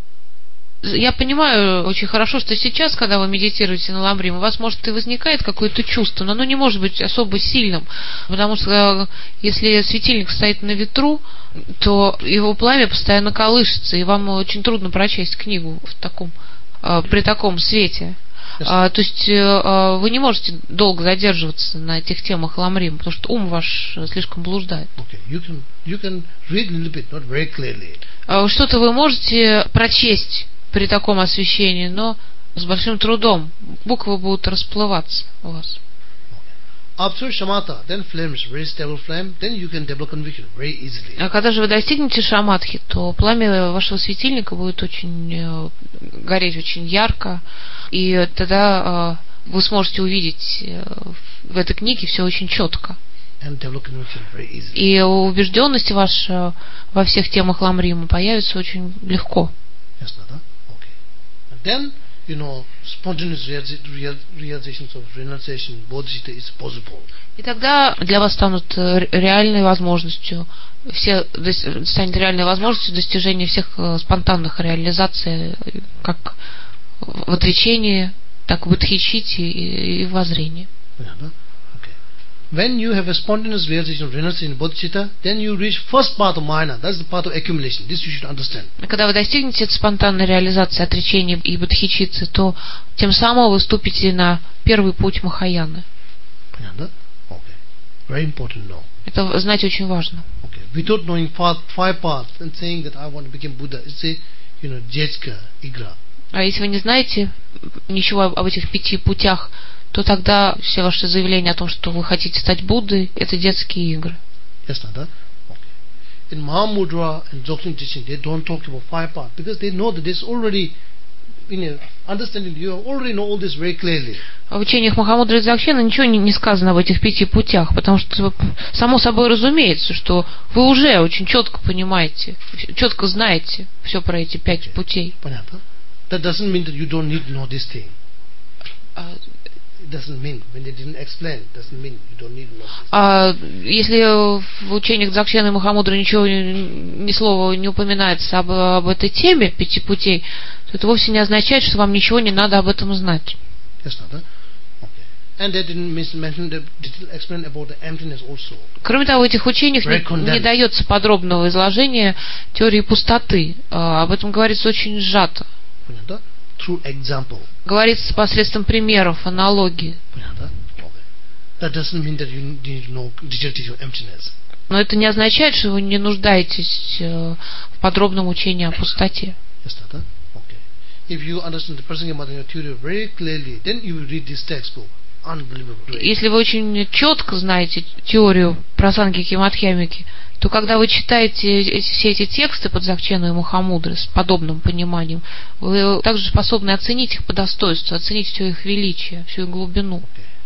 Я понимаю очень хорошо, что сейчас, когда вы медитируете на ламрим, у вас может и возникает какое-то чувство, но оно не может быть особо сильным, потому что если светильник стоит на ветру, то его пламя постоянно колышется, и вам очень трудно прочесть книгу в таком, при таком свете. Yes. А, то есть а, вы не можете долго задерживаться на этих темах ламрим, потому что ум ваш слишком блуждает. Okay. You can, you can read a little bit, not very clearly. А, что-то вы можете прочесть при таком освещении, но с большим трудом. Буквы будут расплываться у вас. After shamatha, then flame is very stable flame, then you can develop conviction very easily. А когда же вы достигнете шаматхи, то пламя вашего светильника будет очень гореть очень ярко, и тогда вы сможете увидеть в этой книге все очень четко. And develop conviction very easily. И убежденность ваша во всех темах ламрима появится очень легко. Yes, Nada. Then, you know, spontaneous realizations of renunciation, bodhicitta is possible. И тогда для вас станут реальной возможностью, все, станет реальной возможностью достижения всех спонтанных реализаций, как в отречении, так в бодхичитте и в воззрении. When you have a spontaneous realization of renunciation in bodhicitta, then you reach first path of Mahayana. That's the path of accumulation. This you should understand. Когда вы достигнете этой спонтанной реализации отречения и бодхичитты, то тем самым вы вступите на первый путь Махаяны. Okay. Very important to know. Это знать очень важно. Okay. Without knowing five, five paths and saying that I want to become Buddha, it's a, you know, jejka, igra. А если вы не знаете ничего об этих пяти путях, то тогда все ваши заявления о том, что вы хотите стать Буддой, это детские игры. Yes, Nada. Okay. In Mahamudra and Dzogchen teaching, they don't talk about five paths because they know that there's already, you know, understanding. You already know all this very clearly. В учениях Махамудры и Дзогчена ничего не, не сказано об этих пяти путях, потому что само собой разумеется, что вы уже очень четко понимаете, четко знаете все про эти пять okay. путей. Понятно. That doesn't mean that you don't need to know this thing. Uh, It doesn't mean when they didn't explain. Doesn't mean you don't need to know this. А если в учениях Дзогчена и Махамудры ничего, ни слова не упоминается об, об этой теме пяти путей, то это вовсе не означает, что вам ничего не надо об этом знать. Yes, Nada. Okay. And they didn't mention the detailed explain about the emptiness also. Кроме того, в этих учениях не, не дается подробного изложения теории пустоты. А, об этом говорится очень сжато. Понятно? Through example. Говорится посредством примеров, аналогии. Понятно? Okay. That doesn't mean that you need to know detailed teaching of emptiness. Но это не означает, что вы не нуждаетесь в подробном учении о пустоте. Yes, Nada. Okay. If you understand the Prasangya theory very clearly, then you will read this textbook. Unbelievable. Если вы очень четко знаете теорию Прасангики и Мадхьямики, то когда вы читаете все эти тексты под Дзогчену и Махамудры с подобным пониманием, вы также способны оценить их по достоинству, оценить все их величие, всю их глубину.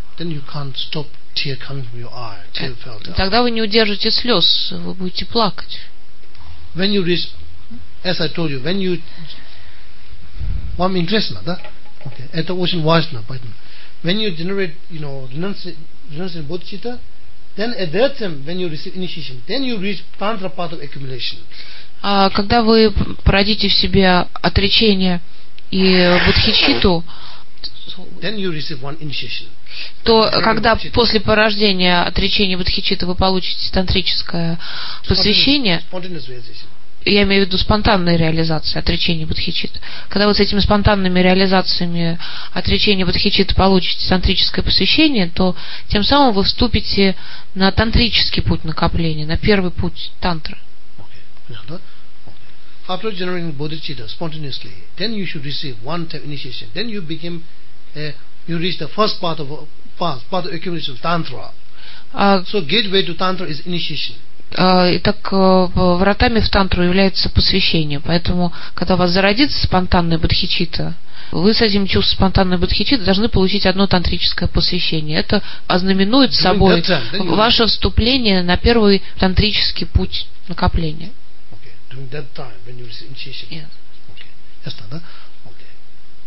Тогда вы не удержите слез, вы будете плакать. When you reach, as I told you, when you, вам интересно, да? Okay. Это очень важно, поэтому. When you generate, you know, renunciation bodhicitta, then at that time, when you receive initiation, then you reach tantra path of accumulation. А когда вы породите в себе отречение и бодхичитту, then you receive one initiation. То когда после порождения отречения бодхичитты вы получите тантрическое посвящение, я имею в виду спонтанные реализации отречения бодхичитты. Когда вы с этими спонтанными реализациями отречения бодхичитты получите тантрическое посвящение, то тем самым вы вступите на тантрический путь накопления, на первый путь тантры. Okay. After generating bodhicitta spontaneously, then you should receive one time initiation. Then you become, uh, you reach the first part of path, part of accumulation of tantra. Uh, so gateway to tantra is initiation. Итак, вратами в тантру является посвящение. Поэтому, когда у вас зародится спонтанная бодхичитта, вы с этим чувством спонтанной бодхичитты должны получить одно тантрическое посвящение. Это ознаменует собой ваше вступление на первый тантрический путь накопления.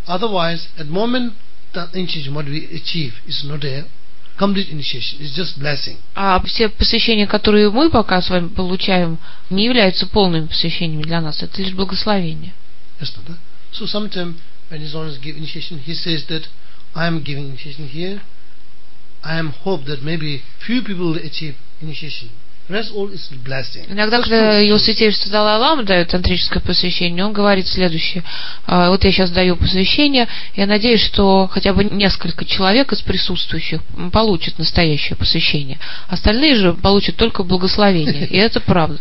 Otherwise, at the moment the initiation what we achieve is not a complete initiation, it's just blessing. А все посвящения, которые мы пока с вами получаем, не являются полными посвящениями для нас. Это лишь благословение. Yes, no, so sometimes when his honors give initiation, he says that I am giving initiation here. I am hope that maybe few people will achieve initiation. Rest all is blessing. Иногда, That's когда true. его святейшество Далай-лама дает тантрическое посвящение, он говорит следующее. Вот я сейчас даю посвящение, я надеюсь, что хотя бы несколько человек из присутствующих получат настоящее посвящение. Остальные же получат только благословение. И это правда.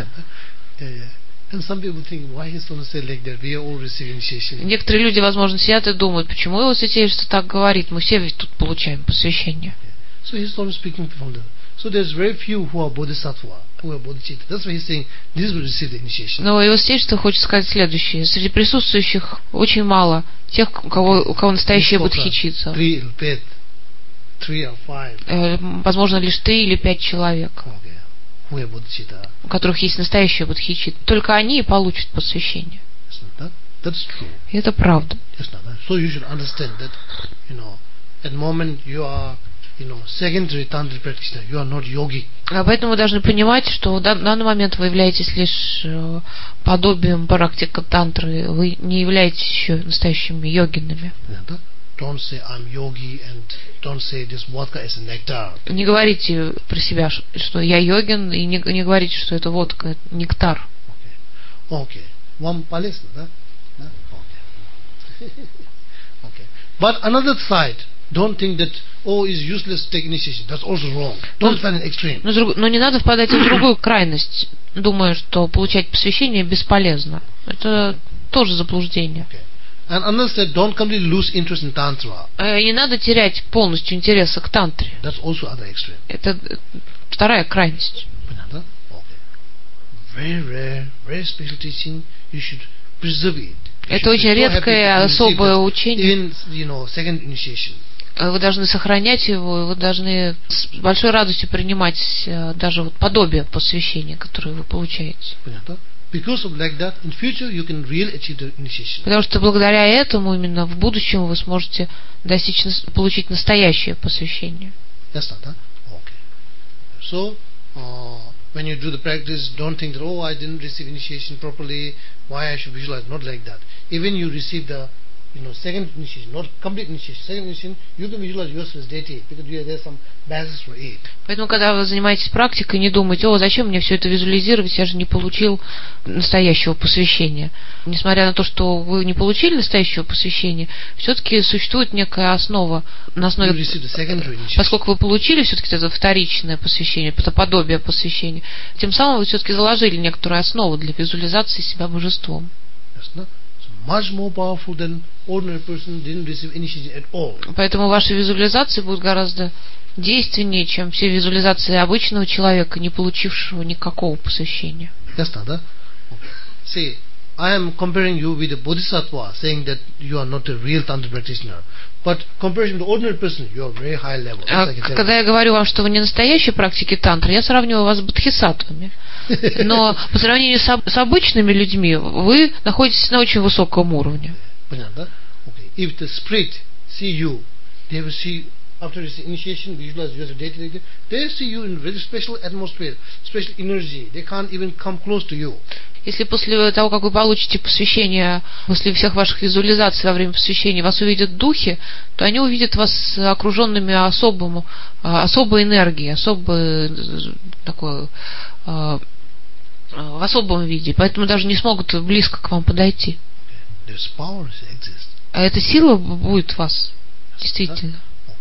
Некоторые люди, возможно, сидят и думают, почему его святейшество так говорит, мы все ведь тут получаем посвящение. So he's only speaking from the So there's very few who are bodhisattva, who are bodhicitta. That's why he's saying this will receive the initiation. Но его святейшество хочет сказать следующее: среди присутствующих очень мало тех, у кого у кого настоящая бодхичитта. Three or five, three or five. Возможно, лишь три или пять человек, Okay. Who are bodhicitta. У которых есть настоящая бодхичитта. Только они и получат посвящение. That, that's true. И это правда. Yes, so you should understand that, you know, at the moment you are You know, secondary tantric practitioner, you are not yogi. А поэтому вы должны понимать, что в данный момент вы являетесь лишь подобием практика тантры, вы не являетесь еще настоящими йогинами. Don't say I'm yogi and don't say this vodka is nectar. Не говорите про себя, что я йогин, и не, не говорите, что это водка, это нектар. Okay. Okay. One palace, да? Да? Okay. Okay. But another side, don't think that oh, is useless to take initiation. That's also wrong. Don't find an extreme. Но, но не надо впадать в другую крайность, думая, что получать посвящение бесполезно. Это тоже заблуждение. Okay. And another said, don't completely lose interest in tantra. И не надо терять полностью интереса к тантре. That's also other extreme. Это вторая крайность. Okay. Very rare, very special teaching. You should preserve it. Это очень редкое, особое учение. Even, you know, second initiation. Вы должны сохранять его, и вы должны с большой радостью принимать даже вот подобие посвящения, которое вы получаете. Потому что благодаря этому именно в будущем вы сможете достичь, получить настоящее посвящение. So, uh, when you do the practice, don't think that, oh, I didn't receive initiation properly, why I should visualize, not like that. Even you receive the You know, second initiation, not complete initiation. Second initiation, you can visualize yourself as deity because you have there some basis for it. Поэтому, когда вы занимаетесь практикой, не думайте, о, зачем мне все это визуализировать, я же не получил настоящего посвящения. Несмотря на то, что вы не получили настоящего посвящения, все-таки существует некая основа, на основе, поскольку вы получили все-таки это вторичное посвящение, это подобие посвящения, тем самым вы все-таки заложили некоторую основу для визуализации себя божеством. Much more powerful than ordinary person didn't receive initiation at all. Поэтому ваши визуализации будут гораздо действеннее, чем все визуализации обычного человека, не получившего никакого посвящения. Yes, да? See, I am comparing you with a bodhisattva, saying that you are not a real tantra practitioner. But comparison to ordinary person, you are very high level. А, когда я говорю вам, что вы не настоящие практики тантры, я сравниваю вас с бодхисаттвами. Но по сравнению с, с обычными людьми, вы находитесь на очень высоком уровне. Понятно? Okay. If the spirit see you, they will see after this initiation, visualize you as a deity. They see you in very special atmosphere, special energy. They can't even come close to you. Если после того, как вы получите посвящение, после всех ваших визуализаций во время посвящения вас увидят духи, то они увидят вас окруженными особым, особой энергией, особой такой, в особом виде, поэтому даже не смогут близко к вам подойти. А эта сила будет в вас, действительно.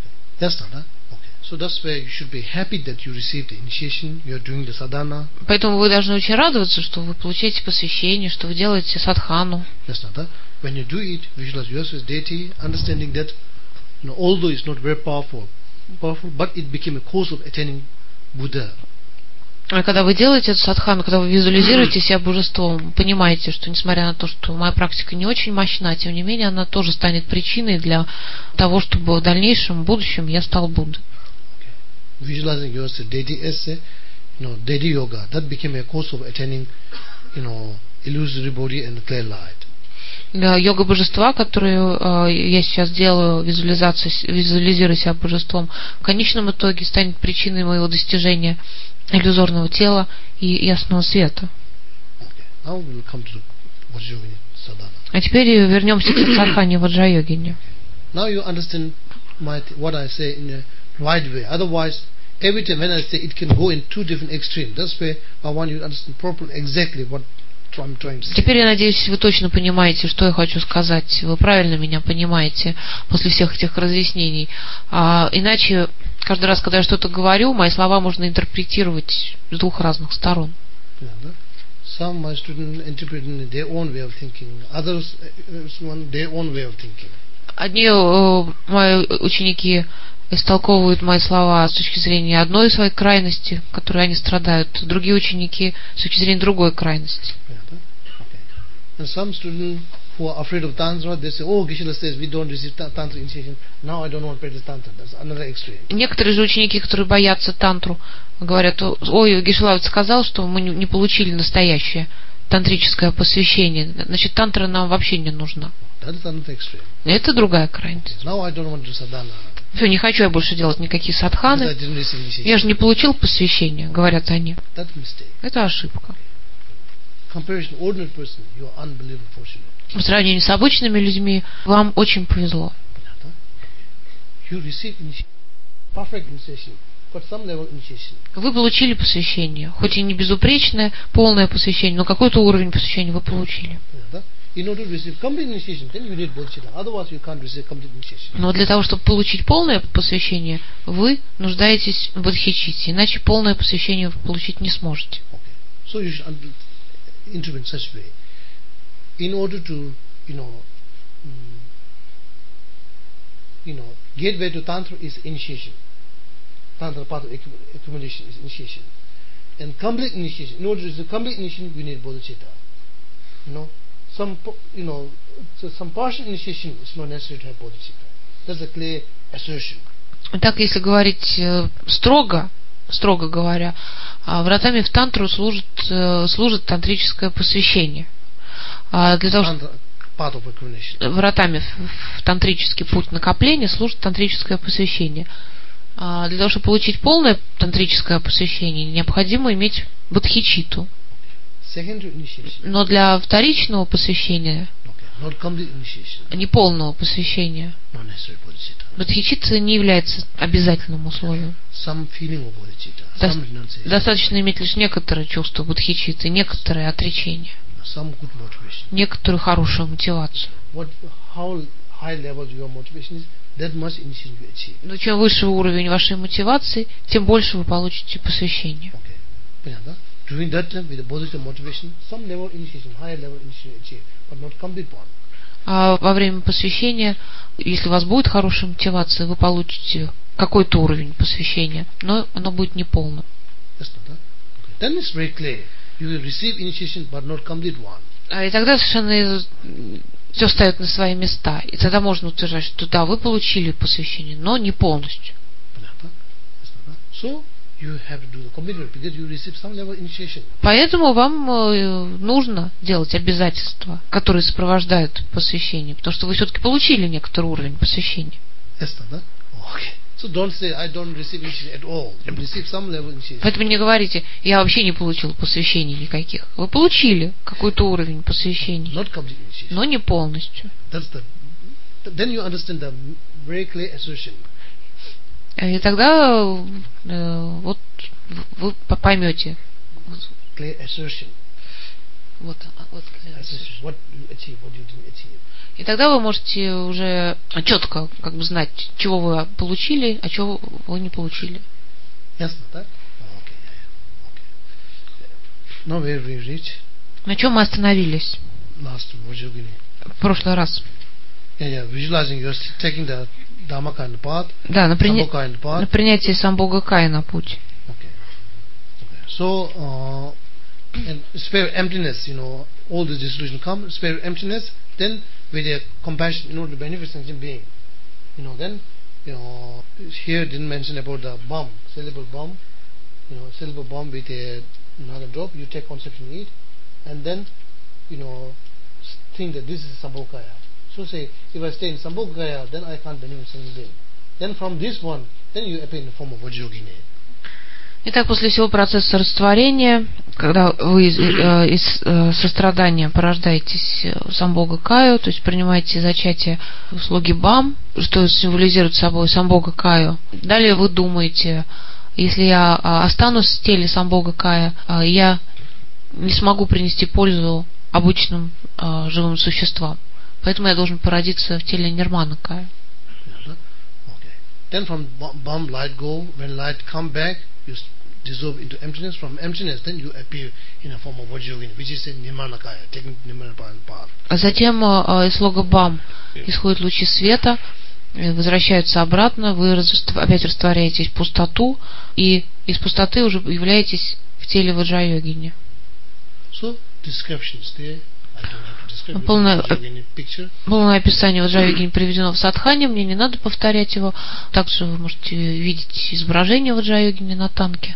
So that's where you should be happy that you received the initiation, you are doing the sadhana. Поэтому вы должны очень радоваться, что вы получаете посвящение, что вы делаете садхану. Yes, when you do it, visualize yourself as deity, understanding that, you know, although it's not very powerful, powerful, but it became a cause of attaining Buddha. А когда вы делаете эту садхану, когда вы визуализируете себя божеством, понимаете, что несмотря на то, что моя практика не очень мощна, тем не менее она тоже станет причиной для того, чтобы в дальнейшем, в будущем я стал Буддой. Visualizing yourself deity as a, you know, deity yoga, that became a cause of attaining, you know, illusory body and clear light. йога божества, которую э, я сейчас делаю, визуализацию, визуализирую себя божеством, в конечном итоге станет причиной моего достижения иллюзорного тела и ясного света. Okay. Now we will come to Vajrayogini sadhana. А теперь вернемся к садхане Ваджрайогине. Now you understand my what I say in a right way. Otherwise, every time when I say it can go in two different extremes. That's why I want you to understand properly exactly what I'm trying to say. Теперь, я надеюсь, вы точно понимаете, что я хочу сказать. Вы правильно меня понимаете после всех этих разъяснений. А, иначе, каждый раз, когда я что-то говорю, мои слова можно интерпретировать с двух разных сторон. Some my students interpret in their own way of thinking. Others, one their own way of thinking. Одни э, мои ученики истолковывают мои слова с точки зрения одной своей крайности, в которой они страдают. Другие ученики с точки зрения другой крайности. And some students who are afraid of tantra, they say, "Oh, Geshe-la says we don't receive tantra initiation. Now I don't want to practice tantra." That's another extreme. Некоторые же ученики, которые боятся тантру, говорят: ой, Geshe-la сказал, что мы не получили настоящее тантрическое посвящение. Значит, тантра нам вообще не нужна. That is another extreme. Это другая крайность. Now I don't want to do sadhana. Все, не хочу я больше делать никакие садханы. Я же не получил посвящение, говорят они. Это ошибка. В сравнении с обычными людьми вам очень повезло. Вы получили посвящение, хоть и не безупречное, полное посвящение, но какой-то уровень посвящения вы получили. Но для того, чтобы получить полное посвящение, вы нуждаетесь в бодхичитте, иначе полное посвящение вы получить не сможете. Intervene such way in order to you know um, you know gateway to tantra is initiation. Tantra path of accumulation is initiation, and complete initiation. In order to do complete initiation, you need bodhicitta. You know some you know so some partial initiation is not necessary to have bodhicitta. That's a clear assertion. Так, если говорить строго, строго говоря, вратами в тантру служит, служит тантрическое посвящение. Для того, чтобы вратами в тантрический путь накопления служит тантрическое посвящение. Для того, чтобы получить полное тантрическое посвящение, необходимо иметь бодхичитту. Но для вторичного посвящения, неполного посвящения, бодхичитта не является обязательным условием. До, достаточно иметь лишь некоторое чувство бодхичитты, некоторое отречение, некоторую хорошую мотивацию. Но чем выше уровень вашей мотивации, тем больше вы получите посвящение. During that time, with the bodhicitta motivation, some level initiation, higher level initiation achieved, but not complete one. А во время посвящения, если у вас будет хорошая мотивация, вы получите какой-то уровень посвящения, но оно будет неполным. Then it's very clear. You will receive initiation, but not complete one. И тогда совершенно все встает на свои места. И тогда можно утверждать, что да, вы получили посвящение, но не полностью. So, you have to do the commitment because you receive some level initiation. Поэтому вам нужно делать обязательства, которые сопровождают посвящение, потому что вы все-таки получили некоторый уровень посвящения. Okay. So don't say I don't receive initiation at all. You receive some level initiation. Поэтому не говорите, я вообще не получил посвящений никаких. Вы получили какой-то уровень посвящений, Not complete initiation. но не полностью. That's the. Then you understand the very clear assertion. И тогда э, вот вы поймете. Clear assertion. Вот, вот clear assertion. What you achieve, what you didn't achieve. И тогда вы можете уже четко как бы знать, чего вы получили, а чего вы не получили. Ясно, так? Okay. Okay. Now where we reach? На чем мы остановились? Last Vajrayogini. В прошлый раз. Yeah, yeah. Visualizing you're taking the Dhammakaya path. Да, на, приня... на принятие Самбхогакая на путь. Okay. Okay. So, uh, and spare emptiness, you know, all this dissolution come, spare emptiness, then with a compassion, you know, to benefit sentient being. You know, then, you know, here didn't mention about the bomb, syllable bomb, you know, syllable bomb with a, another drop, you take conception eat, and then, you know, think that this is Sambhogakaya. So say, if I stay in Sambhogakaya, then I can't benefit single being. Then from this one, then you appear in the form of Vajrayogini. Итак, после всего процесса растворения, когда вы из, э, из э, сострадания порождаетесь Самбхогакаю, то есть принимаете зачатие в слуги Бам, что символизирует собой Самбхогакаю, далее вы думаете, если я останусь в теле Самбхогакая, я не смогу принести пользу обычным э, живым существам. Поэтому я должен породиться в теле Нирманакая. Then from Bam light go, when light come back, you dissolve into emptiness. From emptiness, then you appear in a form of Vajrayogini, which is a Nirmanakaya, taking Nirmanakaya path. А затем э, из лога Бам исходят лучи света, возвращаются обратно, вы опять растворяетесь в пустоту, и из пустоты уже являетесь в теле Ваджрайогини. So, descriptions there. Полное, полное описание Ваджрайогини приведено в Садхане, мне не надо повторять его. Также вы можете видеть изображение Ваджрайогини на танке.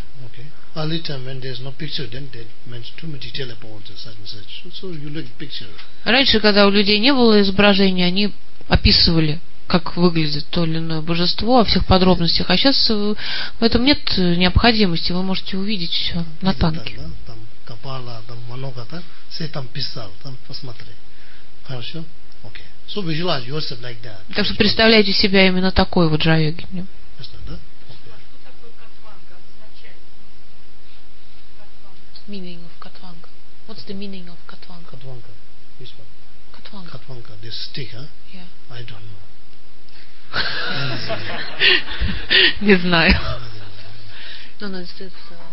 Раньше, когда у людей не было изображения, они описывали, как выглядит то или иное божество, о всех подробностях. А сейчас в этом нет необходимости, вы можете увидеть все на танке. Капала, там Маногата, все там писал, там посмотри. Хорошо? Окей. So visualize yourself like that. Так что представляйте себя именно такой вот Ваджрайогини. Ясно, да? Что такое Катванга означает? Meaning of Katwanga. What's the meaning of Katwanga? Katwanga. Which one? Katwanga. Katwanga, this stick, huh? Yeah. I don't know. Не знаю. No, no, it's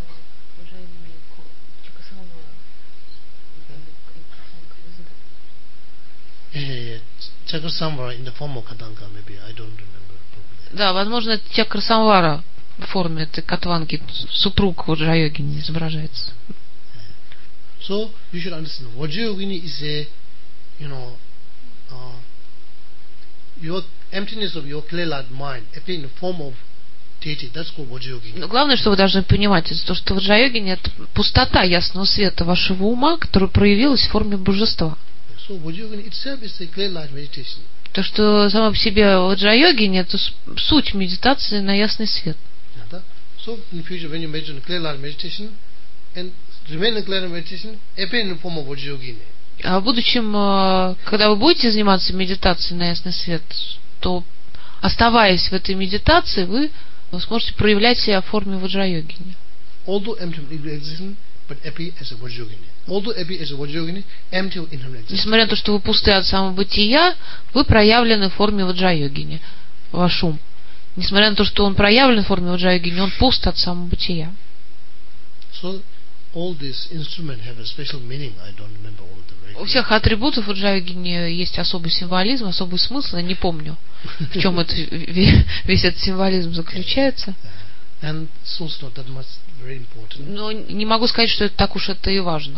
Chakra Samvara in the form of Katanga, maybe, I don't remember properly. Да, возможно, это Чакра Самвара в форме этой Катванги, супруг Ваджрайогини изображается. So, you should understand, Vajrayogini is a, you know, uh, your emptiness of your clear-light mind appear in the form of deity. That's called Vajrayogini. Но главное, что вы должны понимать, это то, что Ваджрайогини — это пустота ясного света вашего ума, которая проявилась в форме божества. So Vajrayogini itself is a clear light meditation. То, что само по себе Ваджрайогини — это суть медитации на ясный свет. So in the future, when you meditate on clear light meditation and remain in clear light meditation, appear in the form of Vajrayogini. А в будущем, когда вы будете заниматься медитацией на ясный свет, то, оставаясь в этой медитации, вы сможете проявлять себя в форме Ваджрайогини. Although empty existence, but appear as a Vajrayogini. Although appear as a Vajrayogini, empty in existence. Несмотря на то, что вы пусты от самого бытия, вы проявлены в форме Ваджрайогини, ваш ум. Несмотря на то, что он проявлен в форме Ваджрайогини, он пуст от самого бытия. So all these instruments have a special meaning. I don't remember all the. У всех атрибутов Ваджрайогини есть особый символизм, особый смысл. Я не помню, в чем это, весь этот символизм заключается. And so it's not that much very important. Но не могу сказать, что это так уж это и важно.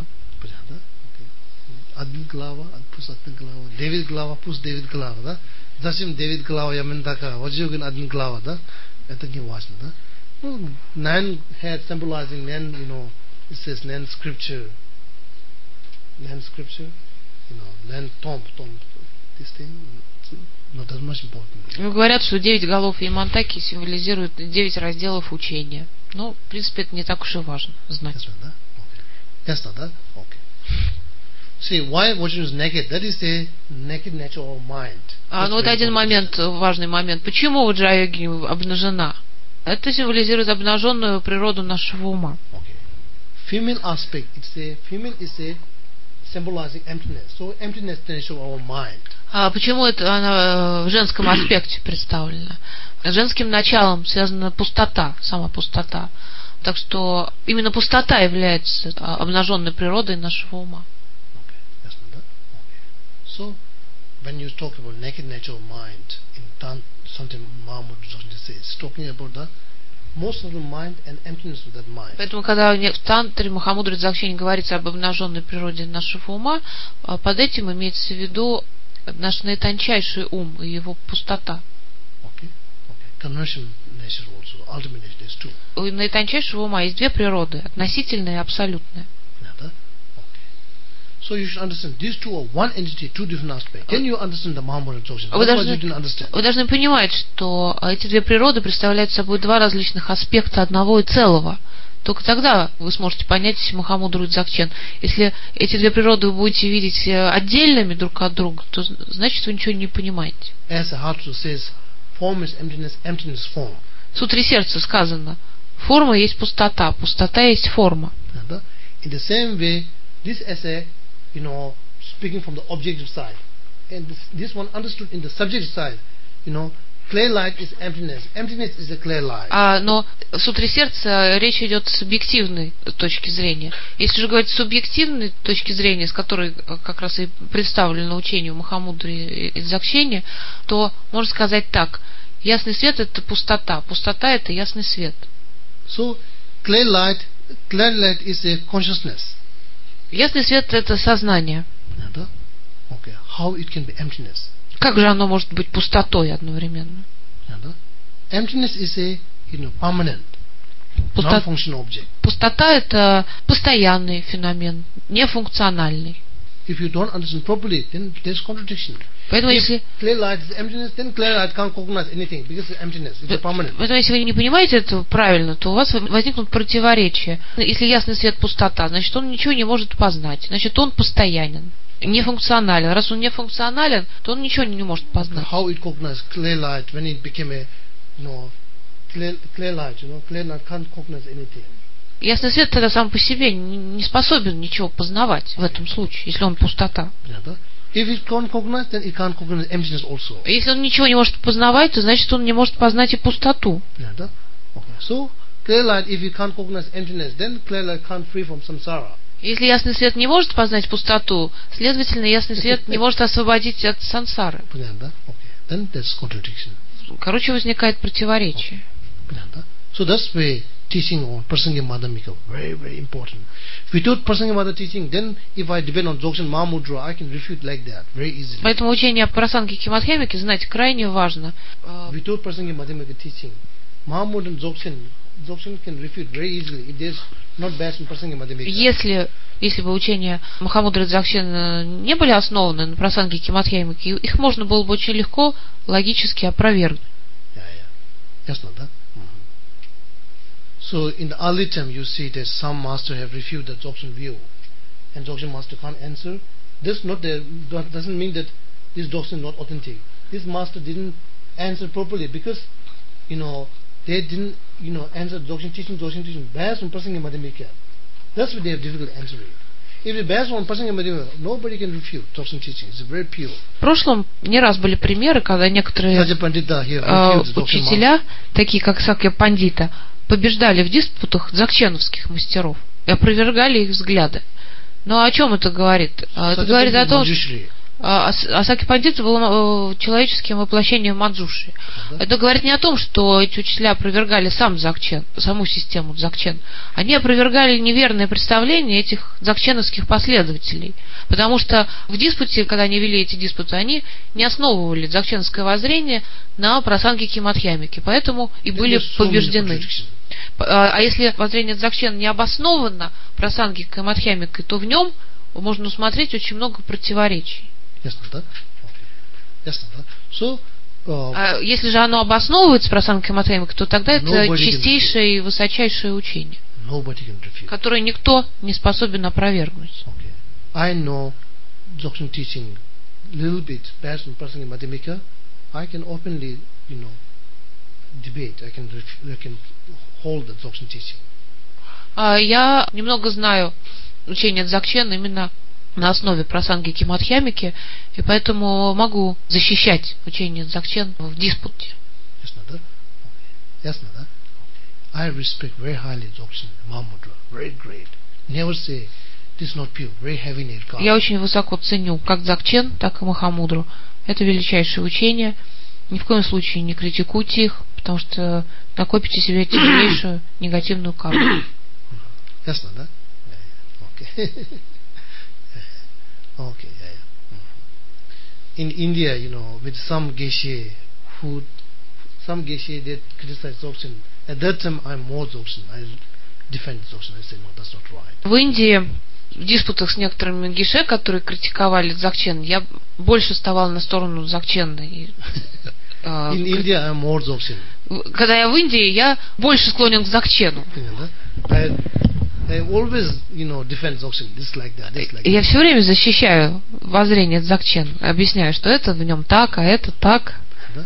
Один глава, пусть один глава, девять глава, пусть девять глава, да? Зачем девять глава, я именно такая, Vajrayogini один глава, да? Это не важно, да? Ну, nine head symbolizing nine, you know, it says nine scripture, nine scripture, you know, nine tomb, tomb, this thing, not that much important. Говорят, что девять голов Ямантаки символизируют девять разделов учения. Ну, в принципе, это не так уж и важно знать. Ясно, да? Okay. Ясно, да? Okay. See, why Vajrayogini is naked? That is the naked nature of mind. А, ну вот один момент, важный момент. Почему Ваджрайогини обнажена? Это символизирует обнаженную природу нашего ума. Okay. Female aspect, it's a female is a symbolizing emptiness. So emptiness nature of our mind. А почему это она в женском аспекте представлена? С женским началом связана пустота, сама пустота. Так что именно пустота является обнаженной природой нашего ума. So, when you talk about naked nature of mind, in Tant, something Mahamud says, talking about the most of the mind and emptiness of that mind. Поэтому, когда в Тантре Махамудра Дзакчани говорится об обнаженной природе нашего ума, под этим имеется в виду наш наитончайший ум и его пустота. Okay. Okay. Conversion nature also, ultimate nature is two. У наитончайшего ума есть две природы, относительная и абсолютная. So you should understand these two are one entity, two different aspects. Then you understand the Mahamudra Dzogchen. Вы Otherwise должны, you didn't understand. вы должны понимать, что эти две природы представляют собой два различных аспекта одного и целого. Только тогда вы сможете понять Махамудру и Дзогчен. Если эти две природы вы будете видеть отдельными друг от друга, то значит вы ничего не понимаете. As the Heart says, form is emptiness, emptiness is form. В Сутре Сердца сказано, форма есть пустота, пустота есть форма. In the same way, this essay, you know, speaking from the objective side, and this, this one understood in the subjective side, you know, clear light is emptiness. Emptiness is a clear light. А, но в Сутре Сердца речь идет с объективной точки зрения. Если же говорить с субъективной точки зрения, с которой как раз и представлено учение Махамудры и Дзогчене, то можно сказать так: ясный свет — это пустота, пустота — это ясный свет. So, clear light, clear light is a consciousness. Ясный свет — это сознание. Okay. How it can be emptiness? Как же оно может быть пустотой одновременно? Emptiness is a, you know, permanent, Пусто... non-functional object. Пустота — это постоянный феномен, нефункциональный. If you don't understand properly, then there's contradiction. Поэтому If если clear light is emptiness, then clear light can't recognize anything because it's emptiness. It's a permanent. Поэтому если вы не понимаете это правильно, то у вас возникнут противоречия. Если ясный свет — пустота, значит он ничего не может познать, значит он постоянен, нефункционален. Раз он нефункционален, то он ничего не может познать. How it recognized clear light when it became a, you know, clear, clear light, you know, clear light can't recognize anything. Ясный свет тогда сам по себе не способен ничего познавать в этом случае, если он пустота. If it can't recognize, then it can't recognize emptiness also. Если он ничего не может познавать, то значит он не может познать и пустоту. Okay. So clear light, if you can't recognize emptiness, then clear light can't free from samsara. Если ясный свет не может познать пустоту, следовательно, ясный свет не может освободить от сансары. Then there's contradiction. Короче, возникает противоречие. So that's why teaching on Prasangya Madhyamika very very important. Without Prasangya Madhyamika teaching, then if I depend on Dzogchen Mahamudra, I can refute like that very easily. Поэтому учение о Прасангике Мадхьямике, знаете, крайне важно. Without Prasangya Madhyamika teaching, Mahamudra and Dzogchen, Dzogchen can refute very easily if there's not based on Prasangya Madhyamika. Если Если бы учения Махамудры и Дзогчен не были основаны на Прасангике Мадхьямике, их можно было бы очень легко логически опровергнуть. Yeah, yeah. Yes, not that. So in the early time you see that some master have refuted the Dzogchen view and Dzogchen master can't answer. This not the, doesn't mean that this Dzogchen is not authentic. This master didn't answer properly because, you know, they didn't, you know, answer Dzogchen teaching, Dzogchen teaching based on Prasangya Madhyamika. That's why they have difficulty answering. If it's based on Prasangya Madhyamika, nobody can refute Dzogchen teaching. It's very pure. В прошлом не раз были примеры, когда некоторые э, учителя, такие как Сакья Пандита, побеждали в диспутах дзогченовских мастеров и опровергали их взгляды. Но о чем это говорит? Это говорит о том, что Асаки Пандит был человеческим воплощением Манджушри. Да. Это говорит не о том, что эти учителя опровергали сам Дзогчен, саму систему Дзогчен. Они опровергали неверное представление этих дзогченовских последователей. Потому что в диспуте, когда они вели эти диспуты, они не основывали дзогченовское воззрение на Прасангике Мадхьямике, поэтому и были побеждены. А если воззрение Дзогчен не обосновано Прасангикой Мадхьямикой, то в нем можно усмотреть очень много противоречий. Ясно, да? Ясно, да? So, uh, а если же оно обосновывается Прасангикой Мадхьямикой, то тогда это чистейшее и высочайшее учение, которое никто не способен опровергнуть. Okay. I know Dzogchen teaching little bit based on Prasangika Madhyamika. I can openly, you know, debate. I can, I can hold the Dzogchen teaching. А я немного знаю учение Дзогчен именно на основе Прасангики Мадхьямики, и поэтому могу защищать учение Дзогчен в диспуте. Ясно, да? Ясно, да? I respect very highly Dzogchen Mahamudra, very great. Never say this is not pure, very heavy nature. Я очень высоко ценю как Дзогчен, так и Махамудру. Это величайшее учение. Ни в коем случае не критикуйте их, потому что накопите себе тяжелейшую негативную карму. Ясно, да? Okay. Okay, yeah, yeah. In India, you know, with some Geshe who, some Geshe they criticize Dzogchen. At that time, I'm more Dzogchen. I defend Dzogchen. I say no, that's not right. В Индии в диспутах с некоторыми гише, которые критиковали Dzogchen, я больше вставала на сторону Dzogchen. И, э, In India, I am more Dzogchen. когда я в Индии, я больше склонен к Dzogchen. I, I always, you know, defend Dzogchen, this like that, this like that. Я все время защищаю воззрение Dzogchen, объясняю, что это в нем так, а это так.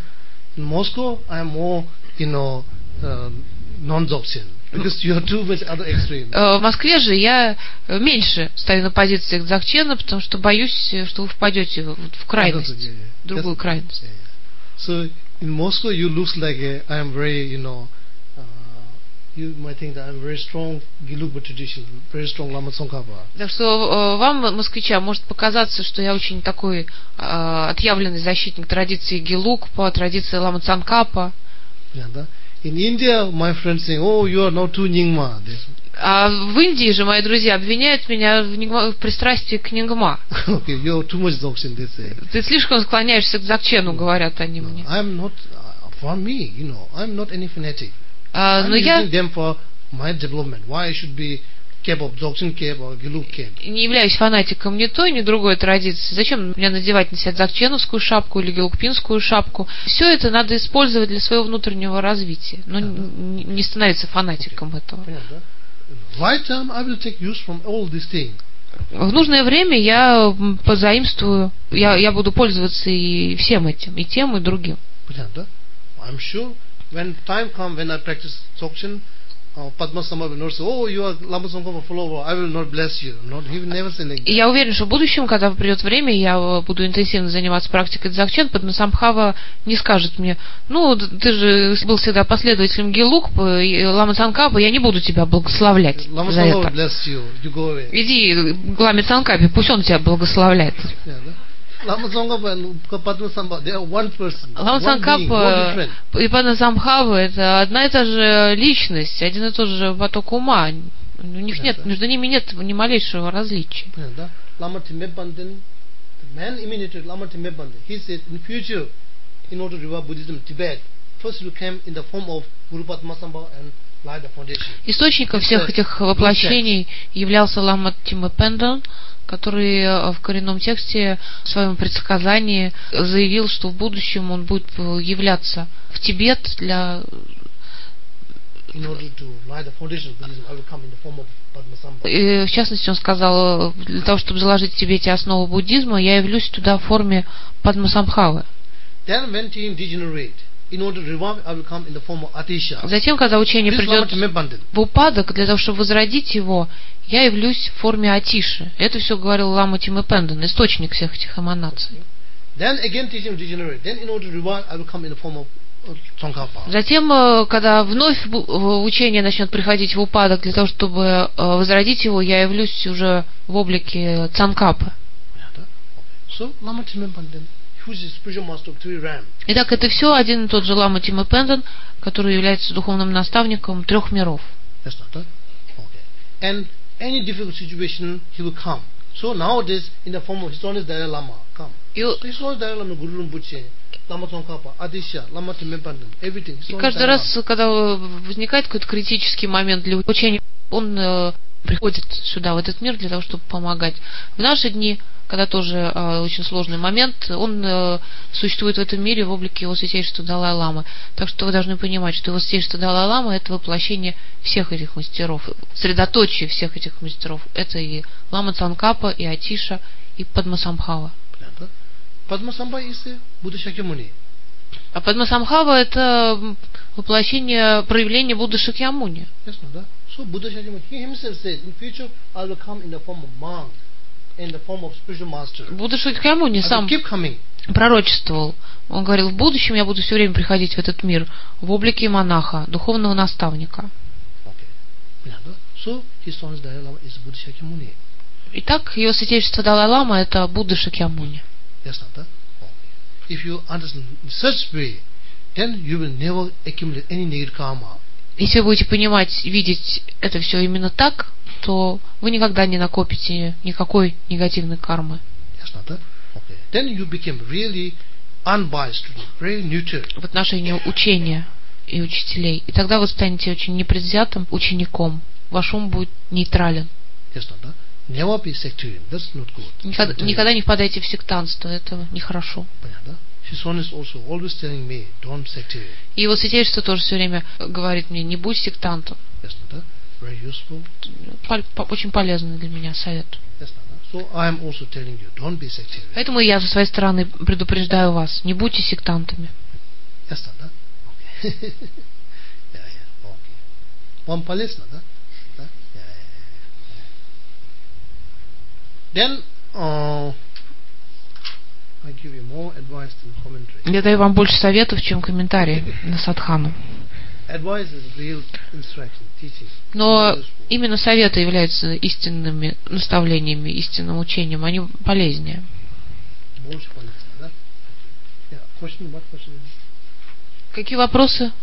In Moscow, I am more, you know, uh, non-Dzogchen. Because you have too much other extreme. В Москве же я меньше стою на позиции Dzogchen, потому что боюсь, что вы впадете в крайность, yeah, yeah. в другую That's, крайность. Yeah, yeah. So in Moscow, you looks like a, I am very, you know, uh, you might think that I am very strong Gelugpa tradition, very strong Lama Tsongkhapa. Так что вам, москвичам, может показаться, что я очень такой э, отъявленный защитник традиции Gelugpa, традиции Лама Цангкапа. Yeah, да? In India, my friends say, oh, you are not too Nyingma. А в Индии же мои друзья обвиняют меня в, нигма, в пристрастии к Нингма. Okay, you are too much Dzogchen, they say. Ты слишком склоняешься к Dzogchen, говорят они No, мне. I'm not, uh, for me, you know, I'm not any fanatic. А, I'm но using я them for my development. Why I should be cap of Dzogchen cap or Gelug cap? не являюсь фанатиком ни той, ни другой традиции. Зачем мне надевать на себя дзогченовскую шапку или гелукпинскую шапку? Все это надо использовать для своего внутреннего развития, но uh-huh. не становиться фанатиком okay. этого. Понятно. Right time I will take use from all these things. В нужное время я позаимствую, я, я буду пользоваться и всем этим, и тем, и другим. Понятно. I'm sure when time comes when I practice Dzogchen, Uh, Padmasambhava will not say, oh, you are Lama Tsongkhapa follower, I will not bless you. Not, he will never say like that. И я уверен, что в будущем, когда придет время, я буду интенсивно заниматься практикой Dzogchen, Падмасамбхава не скажет мне, ну, ты же был всегда последователем Gelugpa и Лама Цангкапа, я не буду тебя благословлять Lama за это. Bless you. You go away. Иди к Ламе Цангкапе, пусть он тебя благословляет. Yeah, да? Lama Tsongkhapa and Padmasambhava, they are one person. Лама Цангкапа и Падмасамбхава это одна и та же личность, один и тот же поток ума. У них нет, yeah, между ними нет ни малейшего различия. Yeah, да? Lama Timeppanten, the man imitated Lama Timeppanten. He said, in future, in order to revive Buddhism in Tibet, first will come in the form of Guru Padmasambhava and lay the foundation. Источником всех этих воплощений являлся Лама Тимеппенден, который в коренном тексте в своем предсказании заявил, что в будущем он будет являться в Тибет для... И в частности, он сказал, для того, чтобы заложить в Тибете основу буддизма, я явлюсь туда в форме Падмасамбхавы. Затем, когда учение придет в упадок, для того, чтобы возродить его, я явлюсь в форме Атиши. Это все говорил Лама Тимеппенден, источник всех этих эманаций. Затем, когда вновь учение начнет приходить в упадок, для того, чтобы возродить его, я явлюсь уже в облике Цангкапы. Итак, это все один и тот же Лама Тимеппенден, который является духовным наставником трех миров. Any difficult situation, he will come. So nowadays, in the form of His Holiness Dalai Lama, come. So His Holiness Dalai Lama, Guru Rinpoche, Lama Tsongkhapa, Adisha, Lama Timeppanten, everything. И каждый раз, когда возникает какой-то критический момент для учения, он э, приходит сюда, в этот мир, для того, чтобы помогать. В наши дни, когда тоже э, очень сложный момент, он э, существует в этом мире в облике его святейшества Далай-ламы. Так что вы должны понимать, что его святейшество Далай-лама — это воплощение всех этих мастеров, средоточие всех этих мастеров. Это и Лама Цангкапа, и Атиша, и Падмасамбхава. Падмасамбхава — Будда Шакьямуни. А Падмасамбхава — это воплощение, проявление Будды Шакьямуни. Ясно, да? So Buddha Shakyamuni, he himself said, in future I will come in the form of monk, in the form of spiritual master. Будда Шакьямуни сам пророчествовал. Он говорил, в будущем я буду все время приходить в этот мир в облике монаха, духовного наставника. So his son Dalai Lama is Buddha Shakyamuni. Итак, его святейшество Далай-лама — это Будда Шакьямуни. Yes, да? If you understand in such way, then you will never accumulate any negative karma. Если вы будете понимать, видеть это все именно так, то вы никогда не накопите никакой негативной кармы. Yes, да? Okay. Then you become really unbiased, very neutral. В отношении учения и учителей. И тогда вы станете очень непредвзятым учеником. Ваш ум будет нейтрален. Yes, да? Never be sectarian. That's not good. Никогда, никогда не впадайте в сектантство, это нехохорошо. Понятно? His Holiness also always telling me, don't sectarian. И его святейшество тоже все время говорит мне, не будь сектантом. Yes, да? Very useful. Пол- по- очень полезный для меня совет. Yes, да? So I am also telling you, don't be sectarian. Поэтому я со своей стороны предупреждаю вас, не будьте сектантами. Yes, да? Okay. yeah, yeah. Okay. Вам полезно, да? Да? Yeah, yeah, yeah. Then, uh, I give you more advice than commentary. Я даю вам больше советов, чем комментарии на садхану. Advice is real instruction, teaching. Но Useful. именно советы являются истинными наставлениями, истинным учением. Они полезнее. Больше полезно, да? Yeah. Question, what question? Какие вопросы? Мы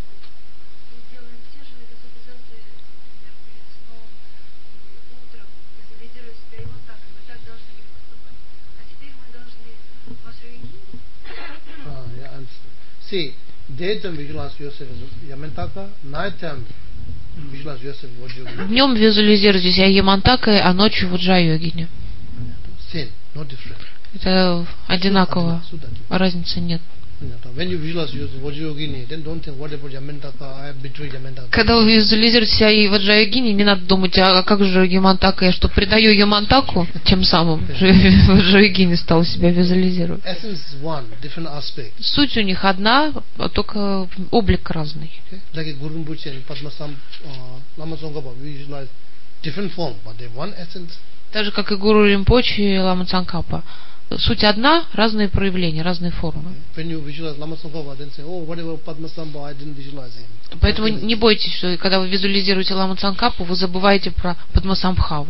делаем те же визуализации, например, перед сном и утром, визуализируя себя, и вот так, и вы так должны были поступать. А теперь мы должны вашу религию. Ah, yeah, I understand. See, daytime visualize yourself as Yamantaka, nighttime visualize yourself as Vajrayogini. Днем визуализируйте себя Ямантакой, а ночью Ваджрайогини. Same, no different. Это одинаково. Sudha, sudha. Разницы нет. When you visualize yourself as Vajrayogini, then don't think, what about Yamantaka, I have betrayed Yamantaka. Когда вы визуализируете себя и Ваджрайогини, не надо думать, а как же Ямантака, я что, предаю Ямантаку? Тем самым Ваджрайогини стал себя визуализировать. Essence is one, different aspect. Суть у них одна, а только облик разный. Okay? Like a Guru Rinpoche and Padmasambhava, uh, Lama Tsongkhapa, we visualize different form, but they have one essence. Так же, как и Гуру Ринпоче и Лама Цангкапа. Суть одна, разные проявления, разные формы. When you visualize Lama Tsongkhapa, then say, oh, whatever Padmasambhava, I didn't visualize him. Поэтому не бойтесь, что когда вы визуализируете Ламу Цангкапу, вы забываете про Падмасамбхаву.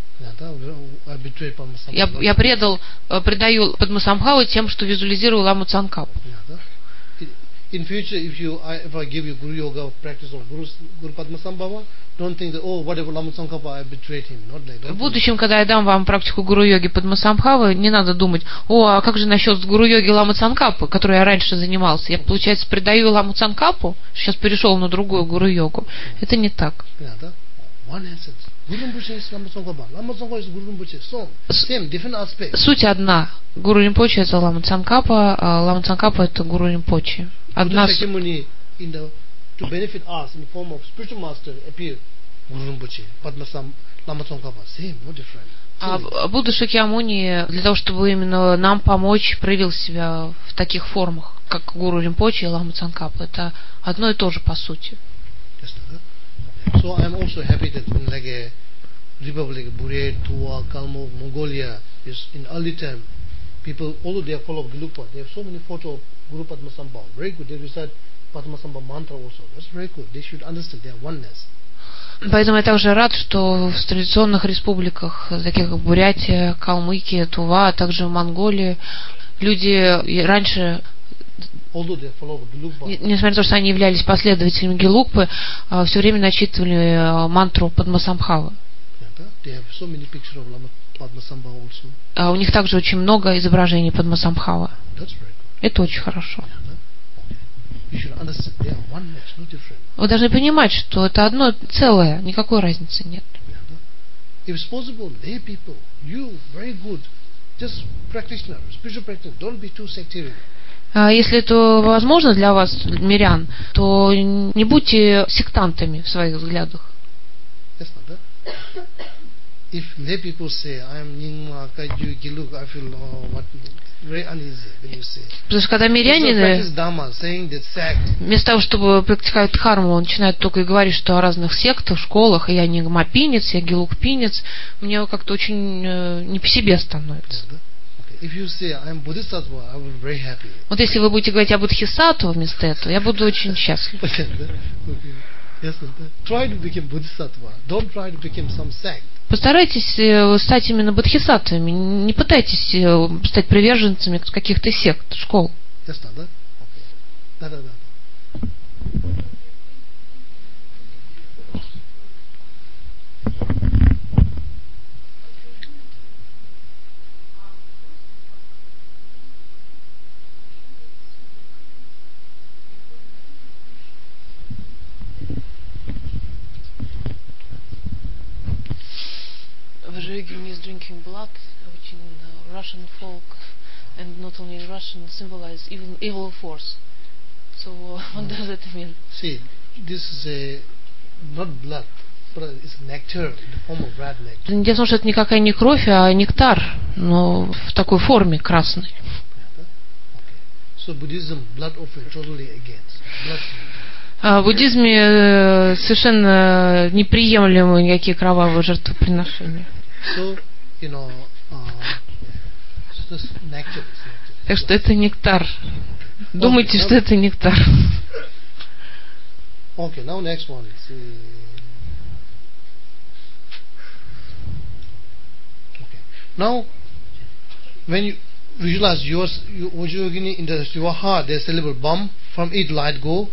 I betrayed Padmasambhava. Я, я предал, предаю Падмасамбхаву тем, что визуализирую Ламу Цангкапу. In future, if you, I, if I give you Guru Yoga practice of Guru, Guru Padmasambhava, don't think that, oh, whatever Lama Tsongkhapa, I betrayed him. Not like that. В будущем, когда я дам вам практику Гуру-йоги Падмасамбхавы, не надо думать, о, а как же насчет Гуру-йоги Ламы Цангкапы, которой я раньше занимался? Я, получается, предаю Ламу Цангкапу, сейчас перешел на другую Гуру-йогу. Это не так. One essence. Guru Rinpoche is Lama Tsongkhapa. Lama Tsongkhapa is Guru Rinpoche. So, same, different aspects. Суть одна. Гуру Ринпоче это Лама Цангкапа, а Лама Цангкапа это Гуру Ринпоче. Одна Buddha Shakyamuni, in the, to benefit us in the form of spiritual master, appear Guru Rinpoche, Padmasambhava, Lama Tsongkhapa. Same, no different. А Будда Шакьямуни для того, чтобы именно нам помочь, проявил себя в таких формах, как Гуру Ринпоче и Лама Цангкапа. Это одно и то же по сути. So I am also happy that in like a republic, Bure, Tuva, Kalmog, Mongolia, is in early time, people, although they are full of Gelugpa, they have so many photos of Guru Padmasambhava. Very good. They recite Padmasambhava mantra also. That's very good. They should understand their oneness. Поэтому я также рад, что в традиционных республиках, таких как Бурятия, Калмыкия, Тува, а также в Монголии, люди раньше, несмотря на то, что они являлись последователями Гелугпы, все время начитывали мантру Падмасамбхавы. А у них также очень много изображений Падмасамбхавы. Это очень хорошо. Вы должны понимать, что это одно целое, никакой разницы нет. Если это возможно для вас, мирян, то не будьте сектантами в своих взглядах. If lay people say, I am Nyingma, Kaiju, Giluk, I feel oh, what, very uneasy when you say. Потому что когда миряне, Dharma, saying that sect, вместо того, чтобы практиковать дхарму, начинают только и говорить, что о разных сектах, школах, и я Нингма-пинец, я Гилук-пинец, мне как-то очень э, не по себе становится. If you say, I am Bodhisattva, I will be very happy. Вот если вы будете говорить о Бодхисаттва вместо этого, я буду очень счастлив. Yes, try to become Bodhisattva. Don't try to become some sect. Постарайтесь стать именно бодхисаттвами, не пытайтесь стать приверженцами каких-то сект, школ. Yes, да, да? Да, да, да. В Vajrayogini is drinking blood, which in uh, Russian folk and not only in Russian symbolize evil, evil force. So uh, what does it mean? See, this is a not blood, but it's nectar in the form of red nectar. Дело в том, что это никакая не кровь, а нектар, но в такой форме красной. So Buddhism, blood offering, totally against. Blood. А в буддизме э, совершенно неприемлемы никакие кровавые жертвоприношения. So, you know, uh, so this nectar is nectar. Так что это нектар. Думайте, что это нектар. Okay, now next one. See. Okay. Now, when you visualize your Vajrayogini in the, your heart, there's a little bump. From it, light go.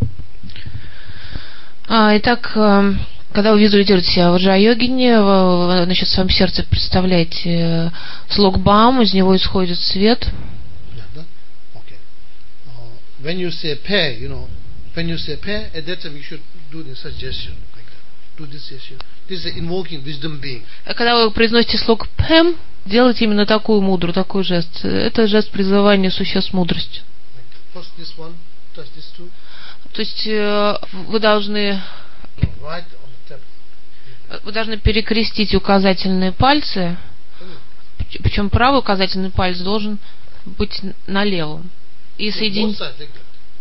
А, итак, э, когда вы визуализируете себя в Ваджрайогине, вы, значит, в своем сердце представляете э, слог бам, из него исходит свет. Yeah, okay. Uh, when you say pay, you know, when you say pay, at that time you should do the suggestion like that. Do this gesture. This is invoking wisdom being. А когда вы произносите слог пэм, делайте именно такую мудру, такой жест. Это жест призывания существ мудрости. Like first this one, touch this two. То есть э, вы должны No, right on the tap. вы должны перекрестить указательные пальцы, причем правый указательный палец должен быть на левом. И соединить, Both sides like that.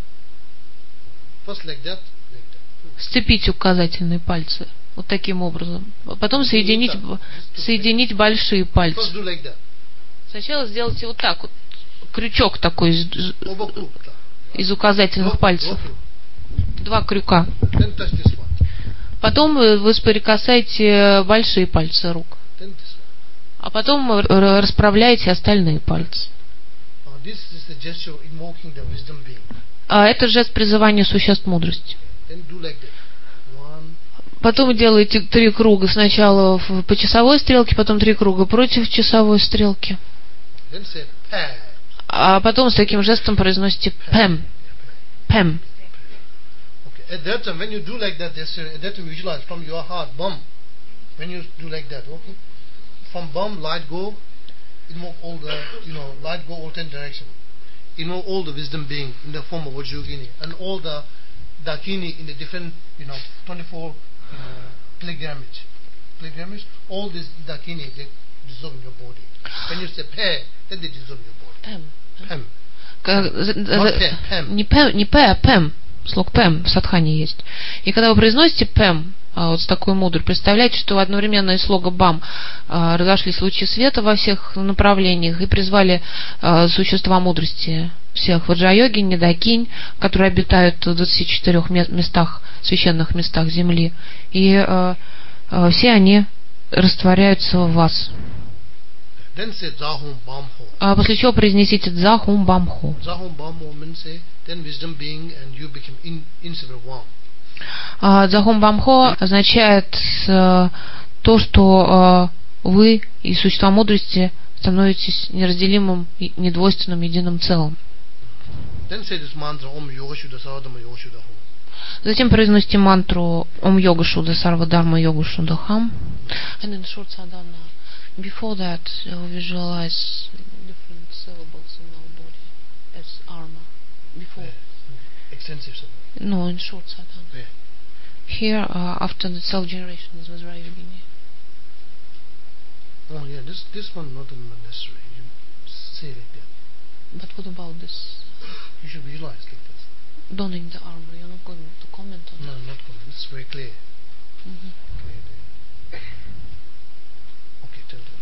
First like that, like that. сцепить указательные пальцы вот таким образом. Потом соединить, соединить большие First пальцы. do like that. Сначала сделайте вот так вот, крючок такой из, Over crook. из указательных пальцев. Два крюка. Then touch this one. Потом вы соприкасаете большие пальцы рук. Then this one. А потом р- расправляете остальные пальцы. Uh, this is the gesture invoking the wisdom being. А это жест призывания существ мудрости. Then do like that. One. Потом делаете три круга. Сначала в- по часовой стрелке, потом три круга против часовой стрелки. Then say pay. А потом с таким жестом произносите пэм. Пэм. Okay. At that time, when you do like that, gesture, at that time visualize from your heart, bum. When you do like that, okay. From bum, light go. Invoke all the, you know, light go all ten direction. Invoke all the wisdom being in the form of Vajrayogini and all the Dakini in the different, you know, twenty-four you know, pilgrimage. Pilgrimage. All this Dakini they dissolve in your body. When you say pay, then they dissolve in your body. Пэм. Pem. Как- за- за- Not pay, pem. Не пэм, не пэ, а пэм. Слог пэм в садхане есть. И когда вы произносите пэм, а, вот с такой мудрой, представляете, что одновременно из слога бам а, разошлись лучи света во всех направлениях и призвали а, существа мудрости всех ваджра-йогинь, дакинь, которые обитают в двадцати четырёх ме- местах, священных местах земли. И а, а, все они растворяются в вас. Then say Zahum Bamho. А после чего произнесите дзахум бамху. Zahum Bamho means say, then wisdom being and you become in, inseparable one. А, Дзахум бамхо означает э, то, что э, вы и существа мудрости становитесь неразделимым и недвойственным единым целым. Then say this mantra Om Yoga Shuddha Sarvadharma Yoga Shuddha Hum. Затем произносите мантру Ом Йога Шуда Сарва Дharma Йога Шуда Хам. And in short sadhana, before that, uh, we visualize different syllables in our body as armor. Before. Yeah. Extensive sadhana. No, in short sadhana. Yeah. Here, uh, after the self-generation is Vajrayogini. Oh yeah, this this one not necessary. You say like that. But what about this? You should visualize like this. Donning the armor, you're not going to comment on No, that. not comment. It's very clear. Mhm. Clear there. Okay, tell them.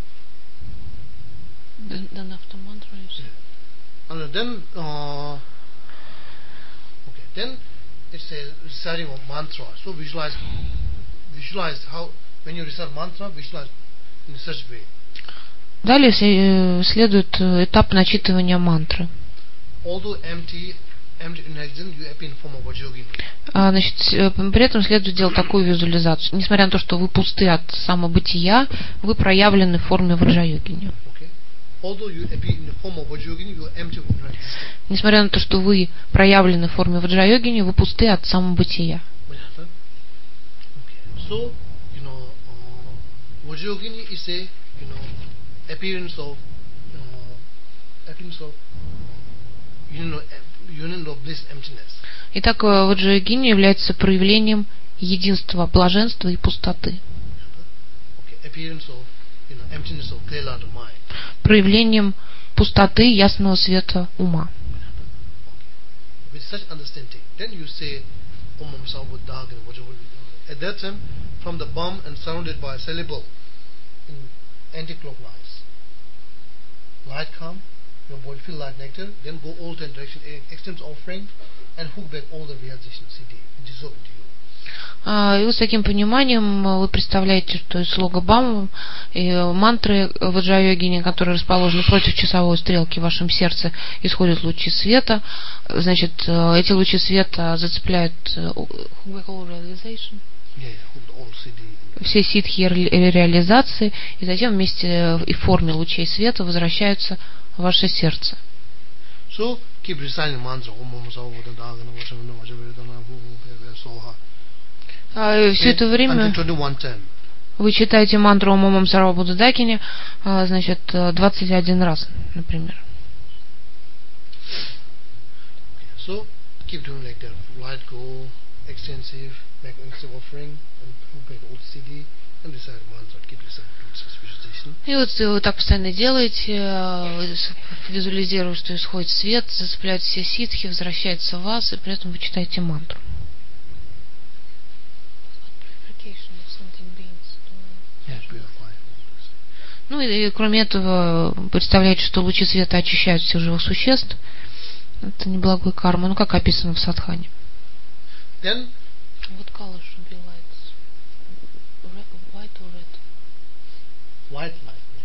Then, then after mantra you say. Yeah. And then, uh, okay, then it's a reciting of mantra. So visualize, visualize how when you recite mantra, visualize in such way. Далее се- следует э, этап начитывания мантры. Although empty, empty in existence, you appear in form of Vajrayogini. А, значит, э, при этом следует делать такую визуализацию. Несмотря на то, что вы пусты от самобытия, вы проявлены в форме ваджра-йогини. Okay. Although you appear in the form of Vajrayogini, you are empty of existence. Несмотря на то, что вы проявлены в форме ваджра-йогини, вы пусты от самобытия. Okay. So, you know, uh, Vajrayogini is a, you know, appearance of, uh, appearance of, you know, union of bliss, emptiness. Итак, ваджрайогини является проявлением единства, блаженства и пустоты. Okay, appearance of, you know, emptiness of clear light of mind. Проявлением пустоты ясного света ума. With such understanding, then you say, Om Nam Sambuddha. At that time, from the bomb and surrounded by a syllable in anti-clockwise. Light come, your body feel light nectar, then go all ten direction, extends offering, and hook back all the realization C D, dissolve into you. И вот с таким пониманием вы представляете, что из слога бам и мантры ваджрайогини, которые расположены против часовой стрелки в вашем сердце, исходят лучи света. Значит, эти лучи света зацепляют все ситхи реализации, и затем вместе и в форме лучей света возвращаются в ваше сердце. So, keep reciting mantra. Все это время вы читаете мантру Ом Мам Сарва Буддакине, значит, двадцать один раз, например. So, keep doing like that. Light go, extensive, make extensive offering, and make old C D, and recite mantra. Keep reciting visualization. И вот вы так постоянно делаете, визуализируя, что исходит свет, зацепляет все ситхи, возвращается в вас, и при этом вы читаете мантру. Ну и, и кроме этого, представляете, что лучи света очищают всех живых существ. Это неблагой карма, ну как описано в Садхане. Then, what color should be lights? Red, white or red? White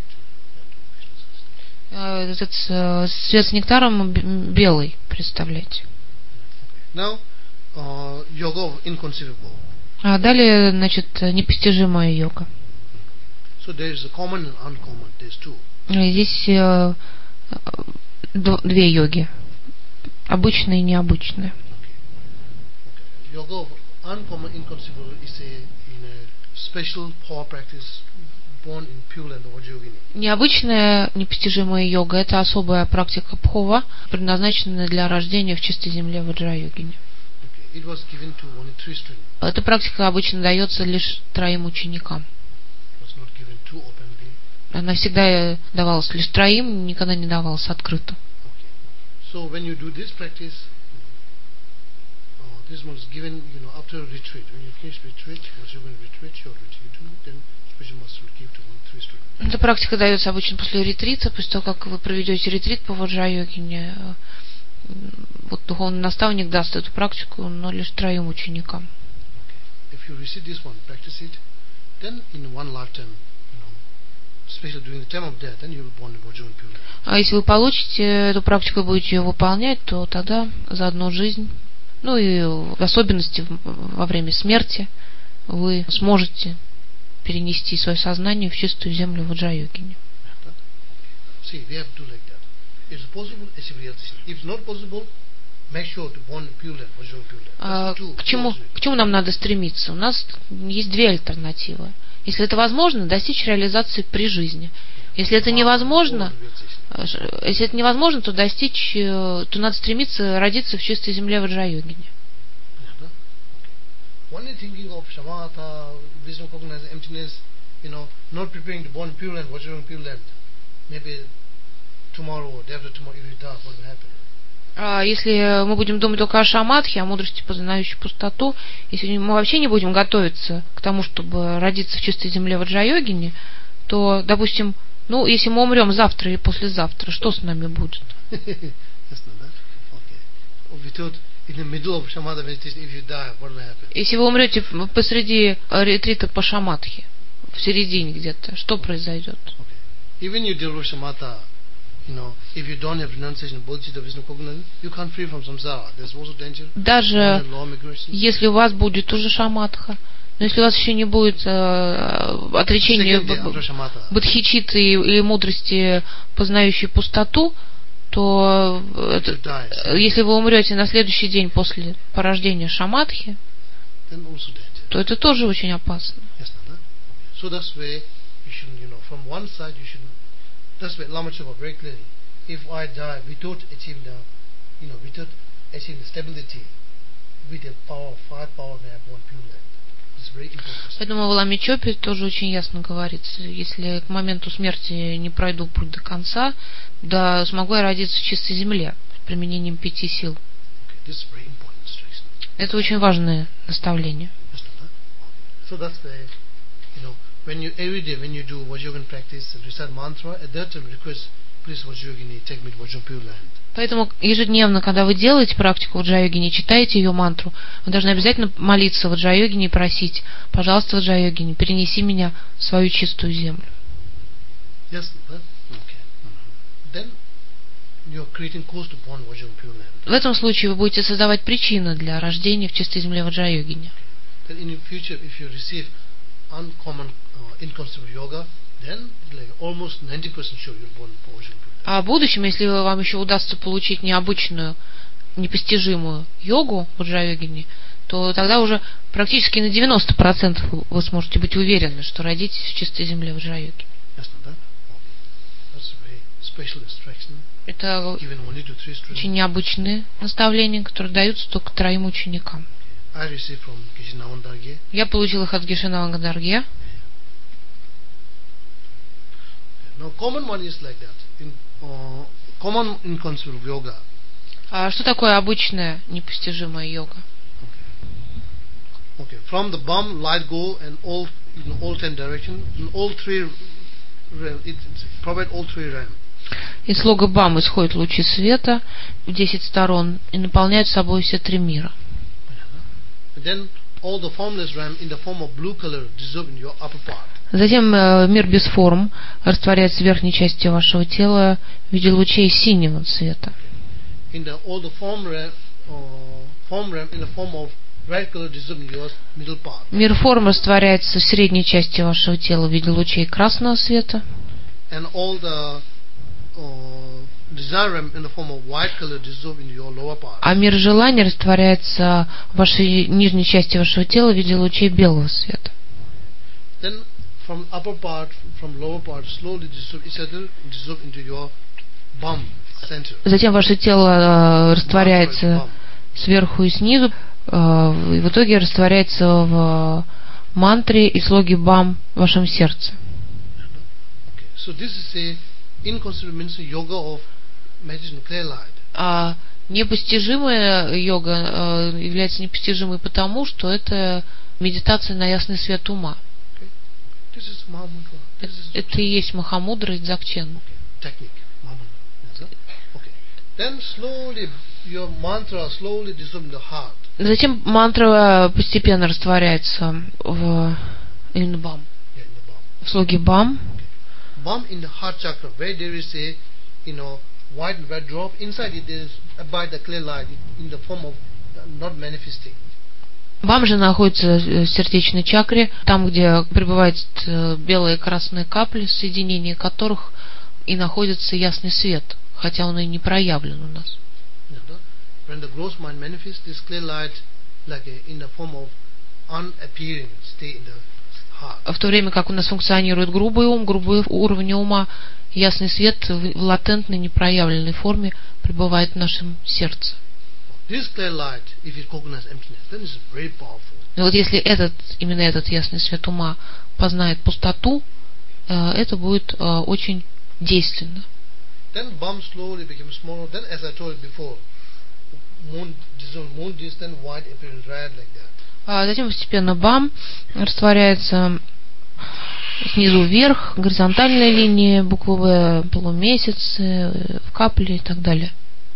light. Этот свет с нектаром белый, представляете. Now, uh, yoga of inconceivable. А далее, значит, непостижимая йога. So there is a common and uncommon. There's two. Здесь э, две йоги. Обычная и необычная. Yoga of uncommon, inconceivable is a, in a special power practice born in Pure Land of Vajrayogini. Необычная, непостижимая йога – это особая практика Пхова, предназначенная для рождения в чистой земле Ваджрайогини. It was given to only three students. Эта практика обычно дается лишь троим ученикам. It was not given too openly. Она всегда давалась лишь троим, никогда не давалась открыто. Okay. So when you do this practice, uh, this was given, you know, after retreat. When you finish retreat, once you going retreat, short retreat, you do, then special master will give to one three students. Эта практика дается обычно после ретрита, после того, как вы проведете ретрит по Ваджрайогине. Вот духовный наставник даст эту практику, но лишь троим ученикам. If you receive this one, practice it, then in one lifetime, you know, especially during the time of death, then you will born in Vajrayogini Pure Land. А если вы получите эту практику и будете ее выполнять, то тогда за одну жизнь, ну и в особенности во время смерти, вы сможете перенести свое сознание в чистую землю Ваджрайогини. See, we have to do like that. It's possible, it's realization. If it's not possible, make sure to born Pure Land, Vajrayogini Pure Land. А, к чему, к чему нам надо стремиться? У нас есть две альтернативы. Если это возможно, достичь реализации при жизни. Если это невозможно, если это невозможно, то достичь, то надо стремиться родиться в чистой земле Ваджрайогини. Only thinking of shamatha, wisdom, cognizance, emptiness, you know, not preparing to born Pure Land, Vajrayogini Pure Land. Maybe tomorrow or day after tomorrow, if you die, what will happen? А если мы будем думать только о шаматхе, о мудрости, познающей пустоту, если мы вообще не будем готовиться к тому, чтобы родиться в чистой земле Ваджрайогини, то, допустим, ну, если мы умрем завтра или послезавтра, что с нами будет? Если вы умрете посреди ретрита по шаматхе, в середине где-то, что произойдет? Даже если у вас будет уже шаматха, но если у вас еще не будет э, отречения бодхичитты или мудрости, познающей пустоту, то это, если вы умрете на следующий день после порождения шаматхи, то это тоже очень опасно. You shouldn't, you know, from one side you shouldn't. That's why Lama Tsongkhapa very clearly. If I die without achieving the, you know, without achieving the stability, with the power, five power may have one pure land. It's very important. Поэтому в Ламе Чопе тоже очень ясно говорится, если к моменту смерти не пройду путь до конца, да смогу я родиться в чистой земле с применением пяти сил. Okay, this is very important instruction. Это очень важное наставление. So that's why, you know, when you every day when you do Vajrayogan practice and recite mantra, at that time request, please Vajrayogini, take me to Vajra pure land. Поэтому ежедневно, когда вы делаете практику Ваджрайогини, читаете ее мантру, вы должны обязательно молиться Ваджрайогини и просить: пожалуйста, Ваджрайогини, перенеси меня в свою чистую землю. Yes, huh? Okay. Then you are creating cause to born Vajra pure land. В этом случае вы будете создавать причины для рождения в чистой земле Ваджрайогини. Then in the future, if you receive uncommon, uh, inconceivable yoga, then like almost ninety percent sure you're born for Vajra pure land. А в будущем, если вам еще удастся получить необычную, непостижимую йогу Ваджрайогини, то тогда уже практически на девяносто процентов вы сможете быть уверены, что родитесь в чистой земле Ваджрайоги. Это очень необычные наставления, которые даются только троим ученикам. Я получил их от Гешинаванга Дарге. Now, common one is like that. In, uh, common inconceivable yoga. А что такое обычная непостижимая йога? Okay. Okay. From the bum, light go, and all in all ten direction, in all three realm, it, it provide all three realm. Из лога Бам исходят лучи света в десять сторон и наполняют собой все три мира. And then all the formless realm in the form of blue color dissolve in your upper part. Затем э, мир без форм растворяется в верхней части вашего тела в виде лучей синего цвета. In the all the form realm, uh, form realm in the form of red color dissolve in your middle part. Мир форм растворяется в средней части вашего тела в виде лучей красного света. And all the uh, desire realm in the form of white color dissolve in your lower part. А мир желания растворяется в вашей нижней части вашего тела в виде лучей белого света. Then from upper part, from lower part, slowly dissolve each other, dissolve into your bum center. Затем ваше тело э, растворяется сверху и снизу, э, и в итоге растворяется в мантре и слоге Бам в вашем сердце. Okay. So this is a inconceivable means yoga of meditation clear light. А непостижимая йога э, является непостижимой потому, что это медитация на ясный свет ума. This is Mahamudra. This is Это и есть Махамудра и Дзогчен. technique. Mahamudra. Okay. Then slowly your mantra slowly dissolve in the heart. Затем мантра постепенно растворяется в in Бам, Yeah, in the bum. в слоге Бам. Bum in the heart chakra, where there is a, you know, white and red drop. Inside it there is abide the clear light in the form of not manifesting. Бам же находится в сердечной чакре, там, где пребывают белые и красные капли, в соединении которых и находится ясный свет, хотя он и не проявлен у нас. When the gross mind manifests, this clear light, like a, in the form of unappearing, stay in the heart. В то время как у нас функционирует грубый ум, грубые уровни ума, ясный свет в латентной, непроявленной форме пребывает в нашем сердце. This clear light, if it cognizes emptiness, then it's very powerful. И вот если этот, именно этот ясный свет ума познает пустоту, это будет очень действенно. Then bum slowly becomes smaller. Then, as I told you before, moon dissolve, moon distant, white appearance, red like that. А затем постепенно бам растворяется снизу вверх, горизонтальная линия, буквы В, полумесяцы, в капли и так далее.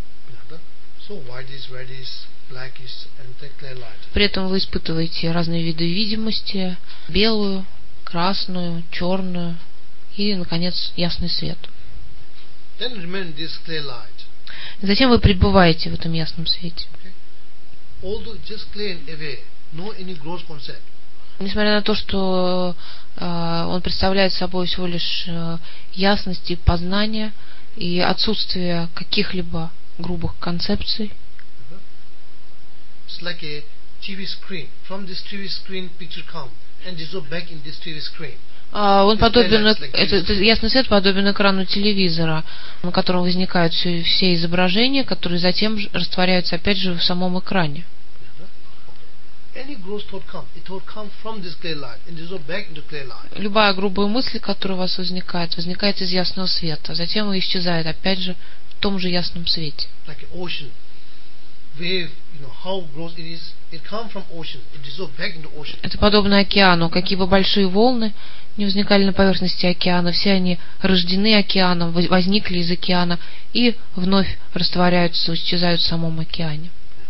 So whitish, reddish, blackish, and clear light. При этом вы испытываете разные виды видимости: белую, красную, черную и, наконец, ясный свет. Then remain this clear light. Затем вы пребываете в этом ясном свете. Okay? Although just clear and away, no any gross concept. Несмотря на то, что э, он представляет собой всего лишь э, ясность и познание и отсутствие каких-либо грубых концепций. It's like a T V screen. From this T V screen, picture come and dissolve back in this T V screen. А, Он It's подобен, clear lights like этот, этот ясный свет подобен экрану телевизора, на котором возникают все, все изображения, которые затем ж- растворяются опять же в самом экране. Any gross thought come, it will come from this clear light and dissolve back into clear light. Любая грубая мысль, которая у вас возникает, возникает из ясного света, затем и исчезает опять же в том же ясном свете. Like an ocean wave, you know how gross it is. It come from ocean, it dissolve back into ocean. Это подобно океану. Какие бы большие волны не возникали на поверхности океана, все они рождены океаном, воз- возникли из океана и вновь растворяются, исчезают в самом океане.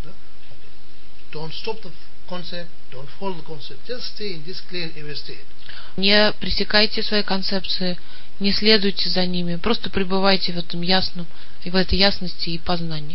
Don't stop the concept, don't follow the concept. Just stay in this clear and aware state. Не пресекайте свои концепции, не следуйте за ними, просто пребывайте в этом ясном, и в этой ясности и познании.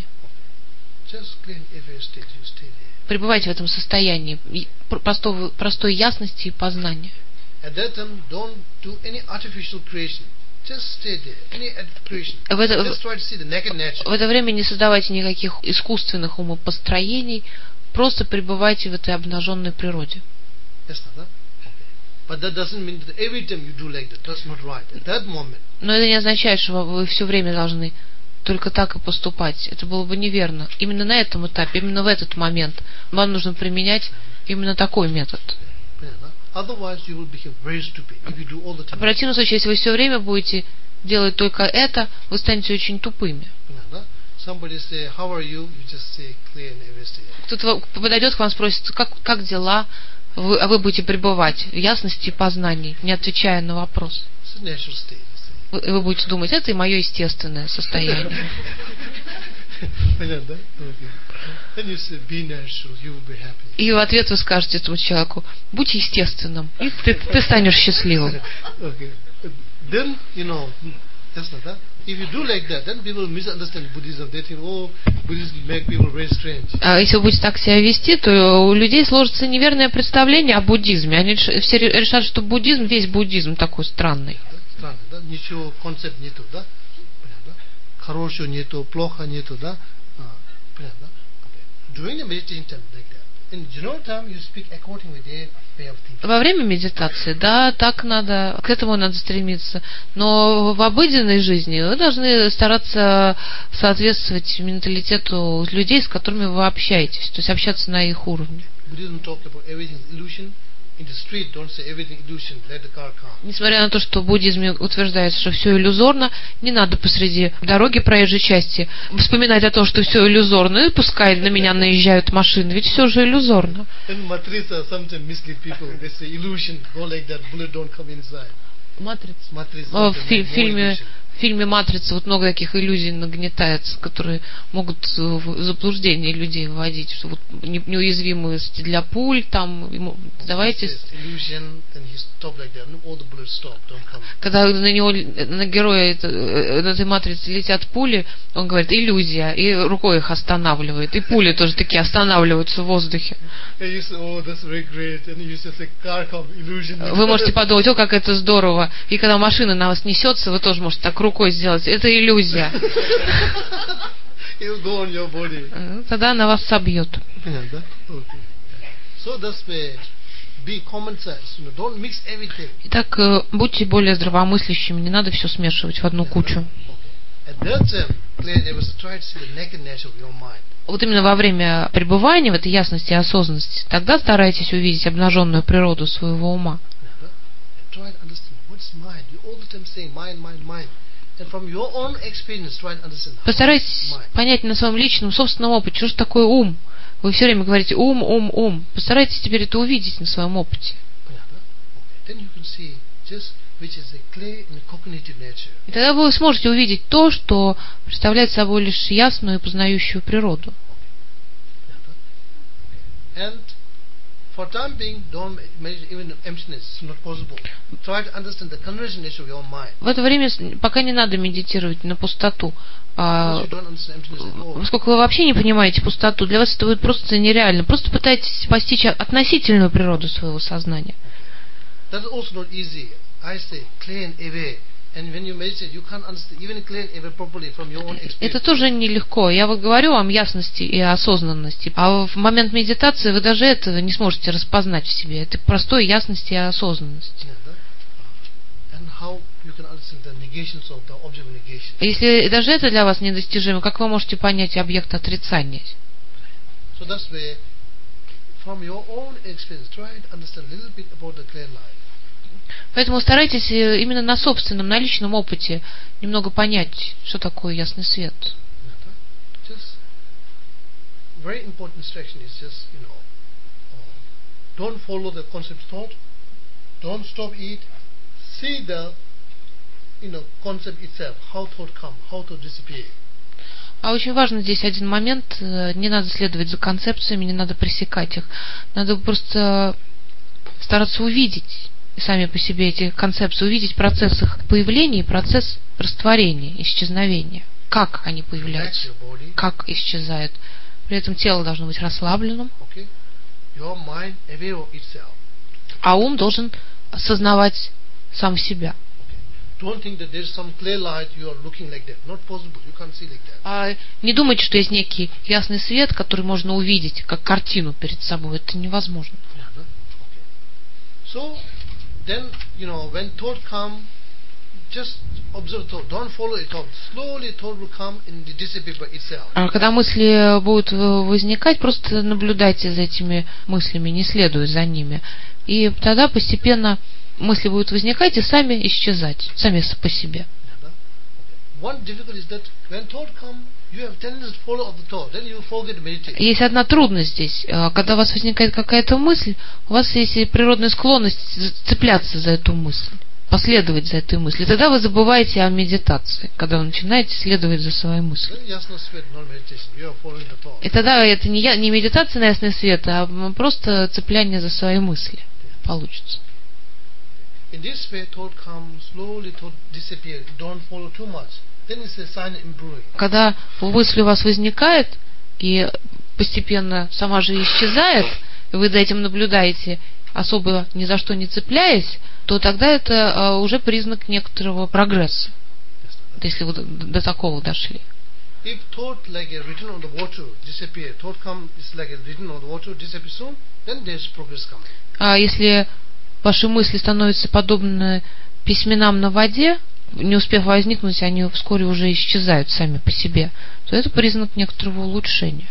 Just clear and aware state, you stay there. Пребывайте в этом состоянии и пр- простого- простой ясности и познания. At that time, don't do any artificial creation. Just stay there. Any artificial creation. В это, Just try to see the naked nature. в это время не создавайте никаких искусственных умопостроений, просто пребывайте в этой обнаженной природе. Yes, no, no? But that doesn't mean that every time you do like that. That's not right. At that moment, Но это не означает, что вы все время должны только так и поступать. Это было бы неверно. Именно на этом этапе, именно в этот момент вам нужно применять именно такой метод. yeah, no? Otherwise you will become very stupid if you do all the В time. противном случае, если вы все время будете делать только это, вы станете очень тупыми. Yeah, no? Somebody say, how are you? You just say clear and aware state. Кто-то подойдет к вам, спросит, как, как дела, вы, а вы будете пребывать в ясности и познании, не отвечая на вопрос. It's a natural state. You Вы, вы будете думать, это и мое естественное состояние. say. Yeah, no? Okay. Then you say, be natural, you will be happy. И в ответ вы скажете этому человеку, будь естественным, и ты, ты станешь счастливым. Okay. Then, you know, that's not that. If you do like that, then people misunderstand Buddhism. They think, oh, Buddhism make people very strange. А если вы будете так себя вести, то у людей сложится неверное представление о буддизме. Они реш- все ре- решат, что буддизм, весь буддизм такой странный. Да? Странно, да? Ничего, концепт нету, да? Понятно, да? Хорошего нету, плохо нету, да? А, понятно, да? Okay. During the meditation time like that, in general time you speak according with their way of thinking. Во время медитации, да, так надо, к этому надо стремиться. Но в обыденной жизни вы должны стараться соответствовать менталитету людей, с которыми вы общаетесь, то есть общаться на их уровне. Buddhism talk about everything is illusion. In the street, don't say everything illusion, let the car come. Несмотря на то, что в буддизме утверждается, что все иллюзорно, не надо посреди дороги проезжей части вспоминать о том, что все иллюзорно, и пускай на меня наезжают машины, ведь все же иллюзорно. And Matrisa sometimes mislead people. They say illusion, go like that, bullet don't come inside. Матрица. Matrisa. В sometimes фи- more фильме, illusion. в фильме «Матрица» вот много таких иллюзий нагнетается, которые могут в заблуждение людей вводить, что вот не- неуязвимость для пуль, там, ему- давайте... He says illusion, then he stop like that. No, all the bullets stop, don't come. Когда на него, на героя это- этой матрицы летят пули, он говорит иллюзия, и рукой их останавливает, и пули тоже такие останавливаются в воздухе. And you say, oh, that's very great. And you just say, car come, illusion. Вы можете подумать, о, как это здорово, и когда машина на вас несется, вы тоже можете так рукой сделать, это иллюзия. It will go on your body. Э, Тогда она вас собьет. Yeah, that- okay. So that's why be common sense. You know, don't mix everything. Итак, э, будьте более здравомыслящими, не надо все смешивать в одну кучу. Okay. At that time, clear and was try to see the naked nature of your mind. Вот именно во время пребывания в этой ясности и осознанности, тогда старайтесь увидеть обнаженную природу своего ума. Yeah, and try to understand what's mind. You all the time saying mind, mind, mind. And from your own experience, try to understand how Постарайтесь mind. понять на своем личном, собственном опыте, что же такое ум. Вы все время говорите ум, ум, ум. Постарайтесь теперь это увидеть на своем опыте. Yeah, okay. Then you can see just which is a clear and cognitive nature. И тогда вы сможете увидеть то, что представляет собой лишь ясную и познающую природу. And for time being, don't meditate even emptiness. It's not possible. Try to understand the conversion nature of your mind. В это время с- пока не надо медитировать на пустоту. А, Because you don't understand emptiness at all. поскольку вы вообще не понимаете пустоту, для вас это будет просто нереально. Просто пытайтесь постичь относительную природу своего сознания. That is also not easy. I say clear and aware. And when you meditate, you can't understand even clear and aware properly from your own experience. Это тоже нелегко. Я вот говорю вам ясности и осознанности. А в момент медитации вы даже этого не сможете распознать в себе. Это простой ясности и осознанности. Yeah, that- how you can understand the negations of the object of negation? Если даже это для вас недостижимо, как вы можете понять объект отрицания? So that's where, from your own experience, try and understand a little bit about the clear light. Поэтому старайтесь э, именно на собственном, на личном опыте немного понять, что такое ясный свет. Just very important instruction is just, you know, uh, don't follow the concept thought, don't stop it, see the, you know, concept itself, how thought come, how thought disappear. А очень важно здесь один момент, э, не надо следовать за концепциями, не надо пресекать их, надо просто стараться увидеть сами по себе эти концепции, увидеть процесс их появления и процесс растворения, исчезновения. Как они появляются, как исчезают. При этом тело должно быть расслабленным, Okay? Your mind aware of itself. а ум должен осознавать сам себя. Don't think that there's some clear light you are looking like that. Not possible. You can't see like that. А не думайте, что есть некий ясный свет, который можно увидеть как картину перед собой. Это невозможно. Yeah, okay. So then, you know, when thought come, just observe thought. Don't follow it thought. Slowly thought will come and disappear by itself. А когда мысли будут возникать, просто наблюдайте за этими мыслями, не следуя за ними. И тогда постепенно мысли будут возникать и сами исчезать, сами по себе. One difficulty is that when thought come, you have tendency to follow the thought. Then you forget to meditate. Есть одна трудность здесь. Когда у вас возникает какая-то мысль, у вас есть природная склонность цепляться за эту мысль, последовать за этой мыслью. Тогда вы забываете о медитации, когда вы начинаете следовать за своей мыслью. И тогда это не, я, не медитация на ясный свет, а просто цепляние за свои мысли получится. Когда мысль у вас возникает и постепенно сама же исчезает, и вы за этим наблюдаете, особо ни за что не цепляясь, то тогда это уже признак некоторого прогресса, если вы до такого дошли. А если ваши мысли становятся подобны письменам на воде, не успев возникнуть, они вскоре уже исчезают сами по себе, то это признак некоторого улучшения.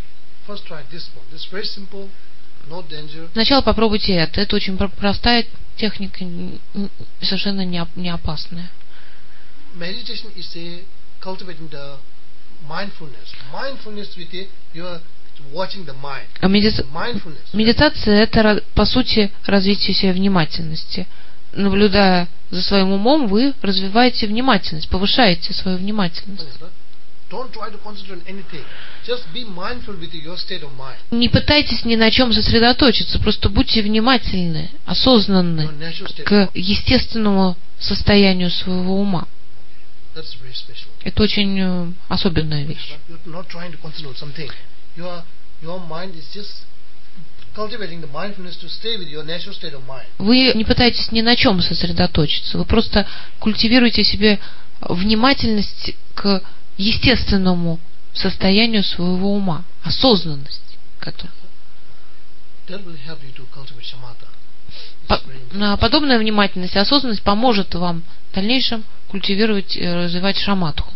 Сначала попробуйте это. Это очень простая техника, совершенно не опасная. Meditation is a cultivating the mindfulness. Mindfulness with it, you are watching the mind. А меди... медитация это по сути развитие своей внимательности. Наблюдая за своим умом, вы развиваете внимательность, повышаете свою внимательность. Don't try to concentrate on anything. Just be mindful with your state of mind. Не пытайтесь ни на чем сосредоточиться, просто будьте внимательны, осознанны к естественному состоянию своего ума. That's very special. Это очень особенная вещь. You're not trying to concentrate on something. Your your mind is just cultivating the mindfulness to stay with your natural state of mind. Вы не пытаетесь ни на чем сосредоточиться, вы просто культивируете в себе внимательность к естественному состоянию своего ума, осознанность к этому. По- подобная внимательность и осознанность поможет вам в дальнейшем культивировать и развивать шаматху.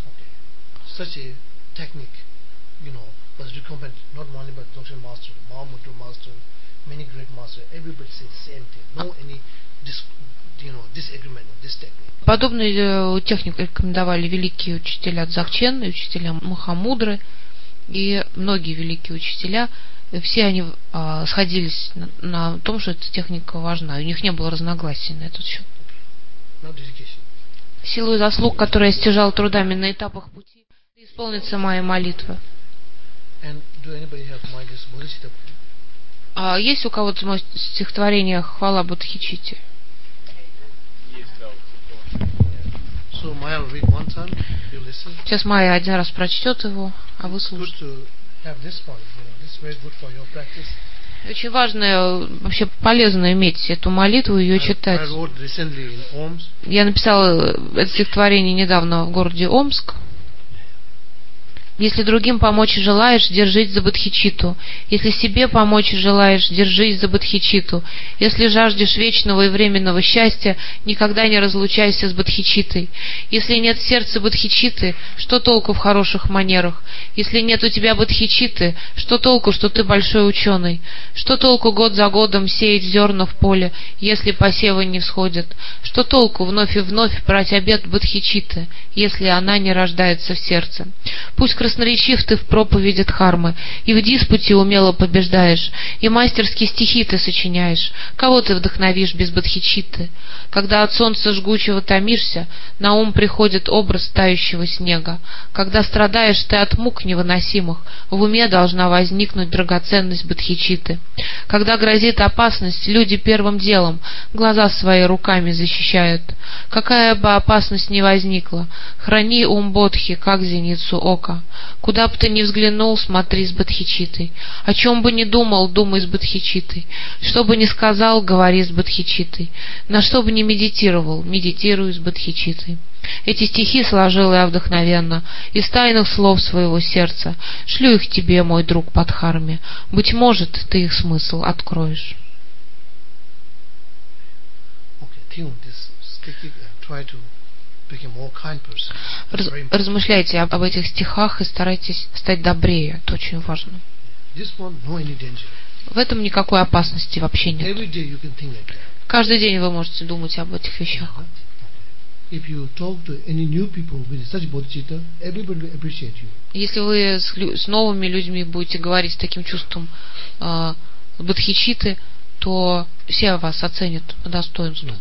Подобную технику рекомендовали великие учителя Дзогчен и учителя Махамудры, и многие великие учителя. Все они а, сходились на, на том, что эта техника важна. У них не было разногласий на этот счет. Силу заслуг, которые я стяжал трудами на этапах пути, исполнится моя молитва. А есть у кого-то мое стихотворение «Хвала Бодхичитте»? So Maya will read one time, you listen. Сейчас Майя один раз прочтет его, а вы слушайте. Очень важно, вообще полезно иметь эту молитву и ее читать. Я написала это стихотворение недавно в городе Омск. Если другим помочь желаешь, держись за бодхичитту. Если себе помочь желаешь, держись за бодхичитту. Если жаждешь вечного и временного счастья, никогда не разлучайся с бодхичиттой. Если нет в сердце бодхичитты, что толку в хороших манерах? Если нет у тебя бодхичитты, что толку, что ты большой ученый? Что толку год за годом сеять зерна в поле, если посевы не всходят? Что толку вновь и вновь брать обет бодхичитты, если она не рождается в сердце? Пусть красноречив ты в проповеди дхармы, и в диспуте умело побеждаешь, и мастерски стихи ты сочиняешь. Кого ты вдохновишь без бодхичитты? Когда от солнца жгучего томишься, на ум приходит образ тающего снега. Когда страдаешь ты от мук невыносимых, в уме должна возникнуть драгоценность бодхичитты. Когда грозит опасность, люди первым делом глаза свои руками защищают. Какая бы опасность ни возникла, храни ум бодхи, как зеницу ока. Куда бы ты ни взглянул, смотри с бодхичиттой. О чем бы ни думал, думай с бодхичиттой. Что бы ни сказал, говори с бодхичиттой. На что бы ни медитировал, медитируй с бодхичиттой. Эти стихи сложил я вдохновенно из тайных слов своего сердца. Шлю их тебе, мой друг, по дхарме. Быть может, ты их смысл откроешь. Раз, размышляйте об, об этих стихах и старайтесь стать добрее. Это очень важно. В этом никакой опасности вообще нет. Каждый день вы можете думать об этих вещах. Если вы с, с новыми людьми будете говорить с таким чувством э, бодхичитты, то все вас оценят по достоинству.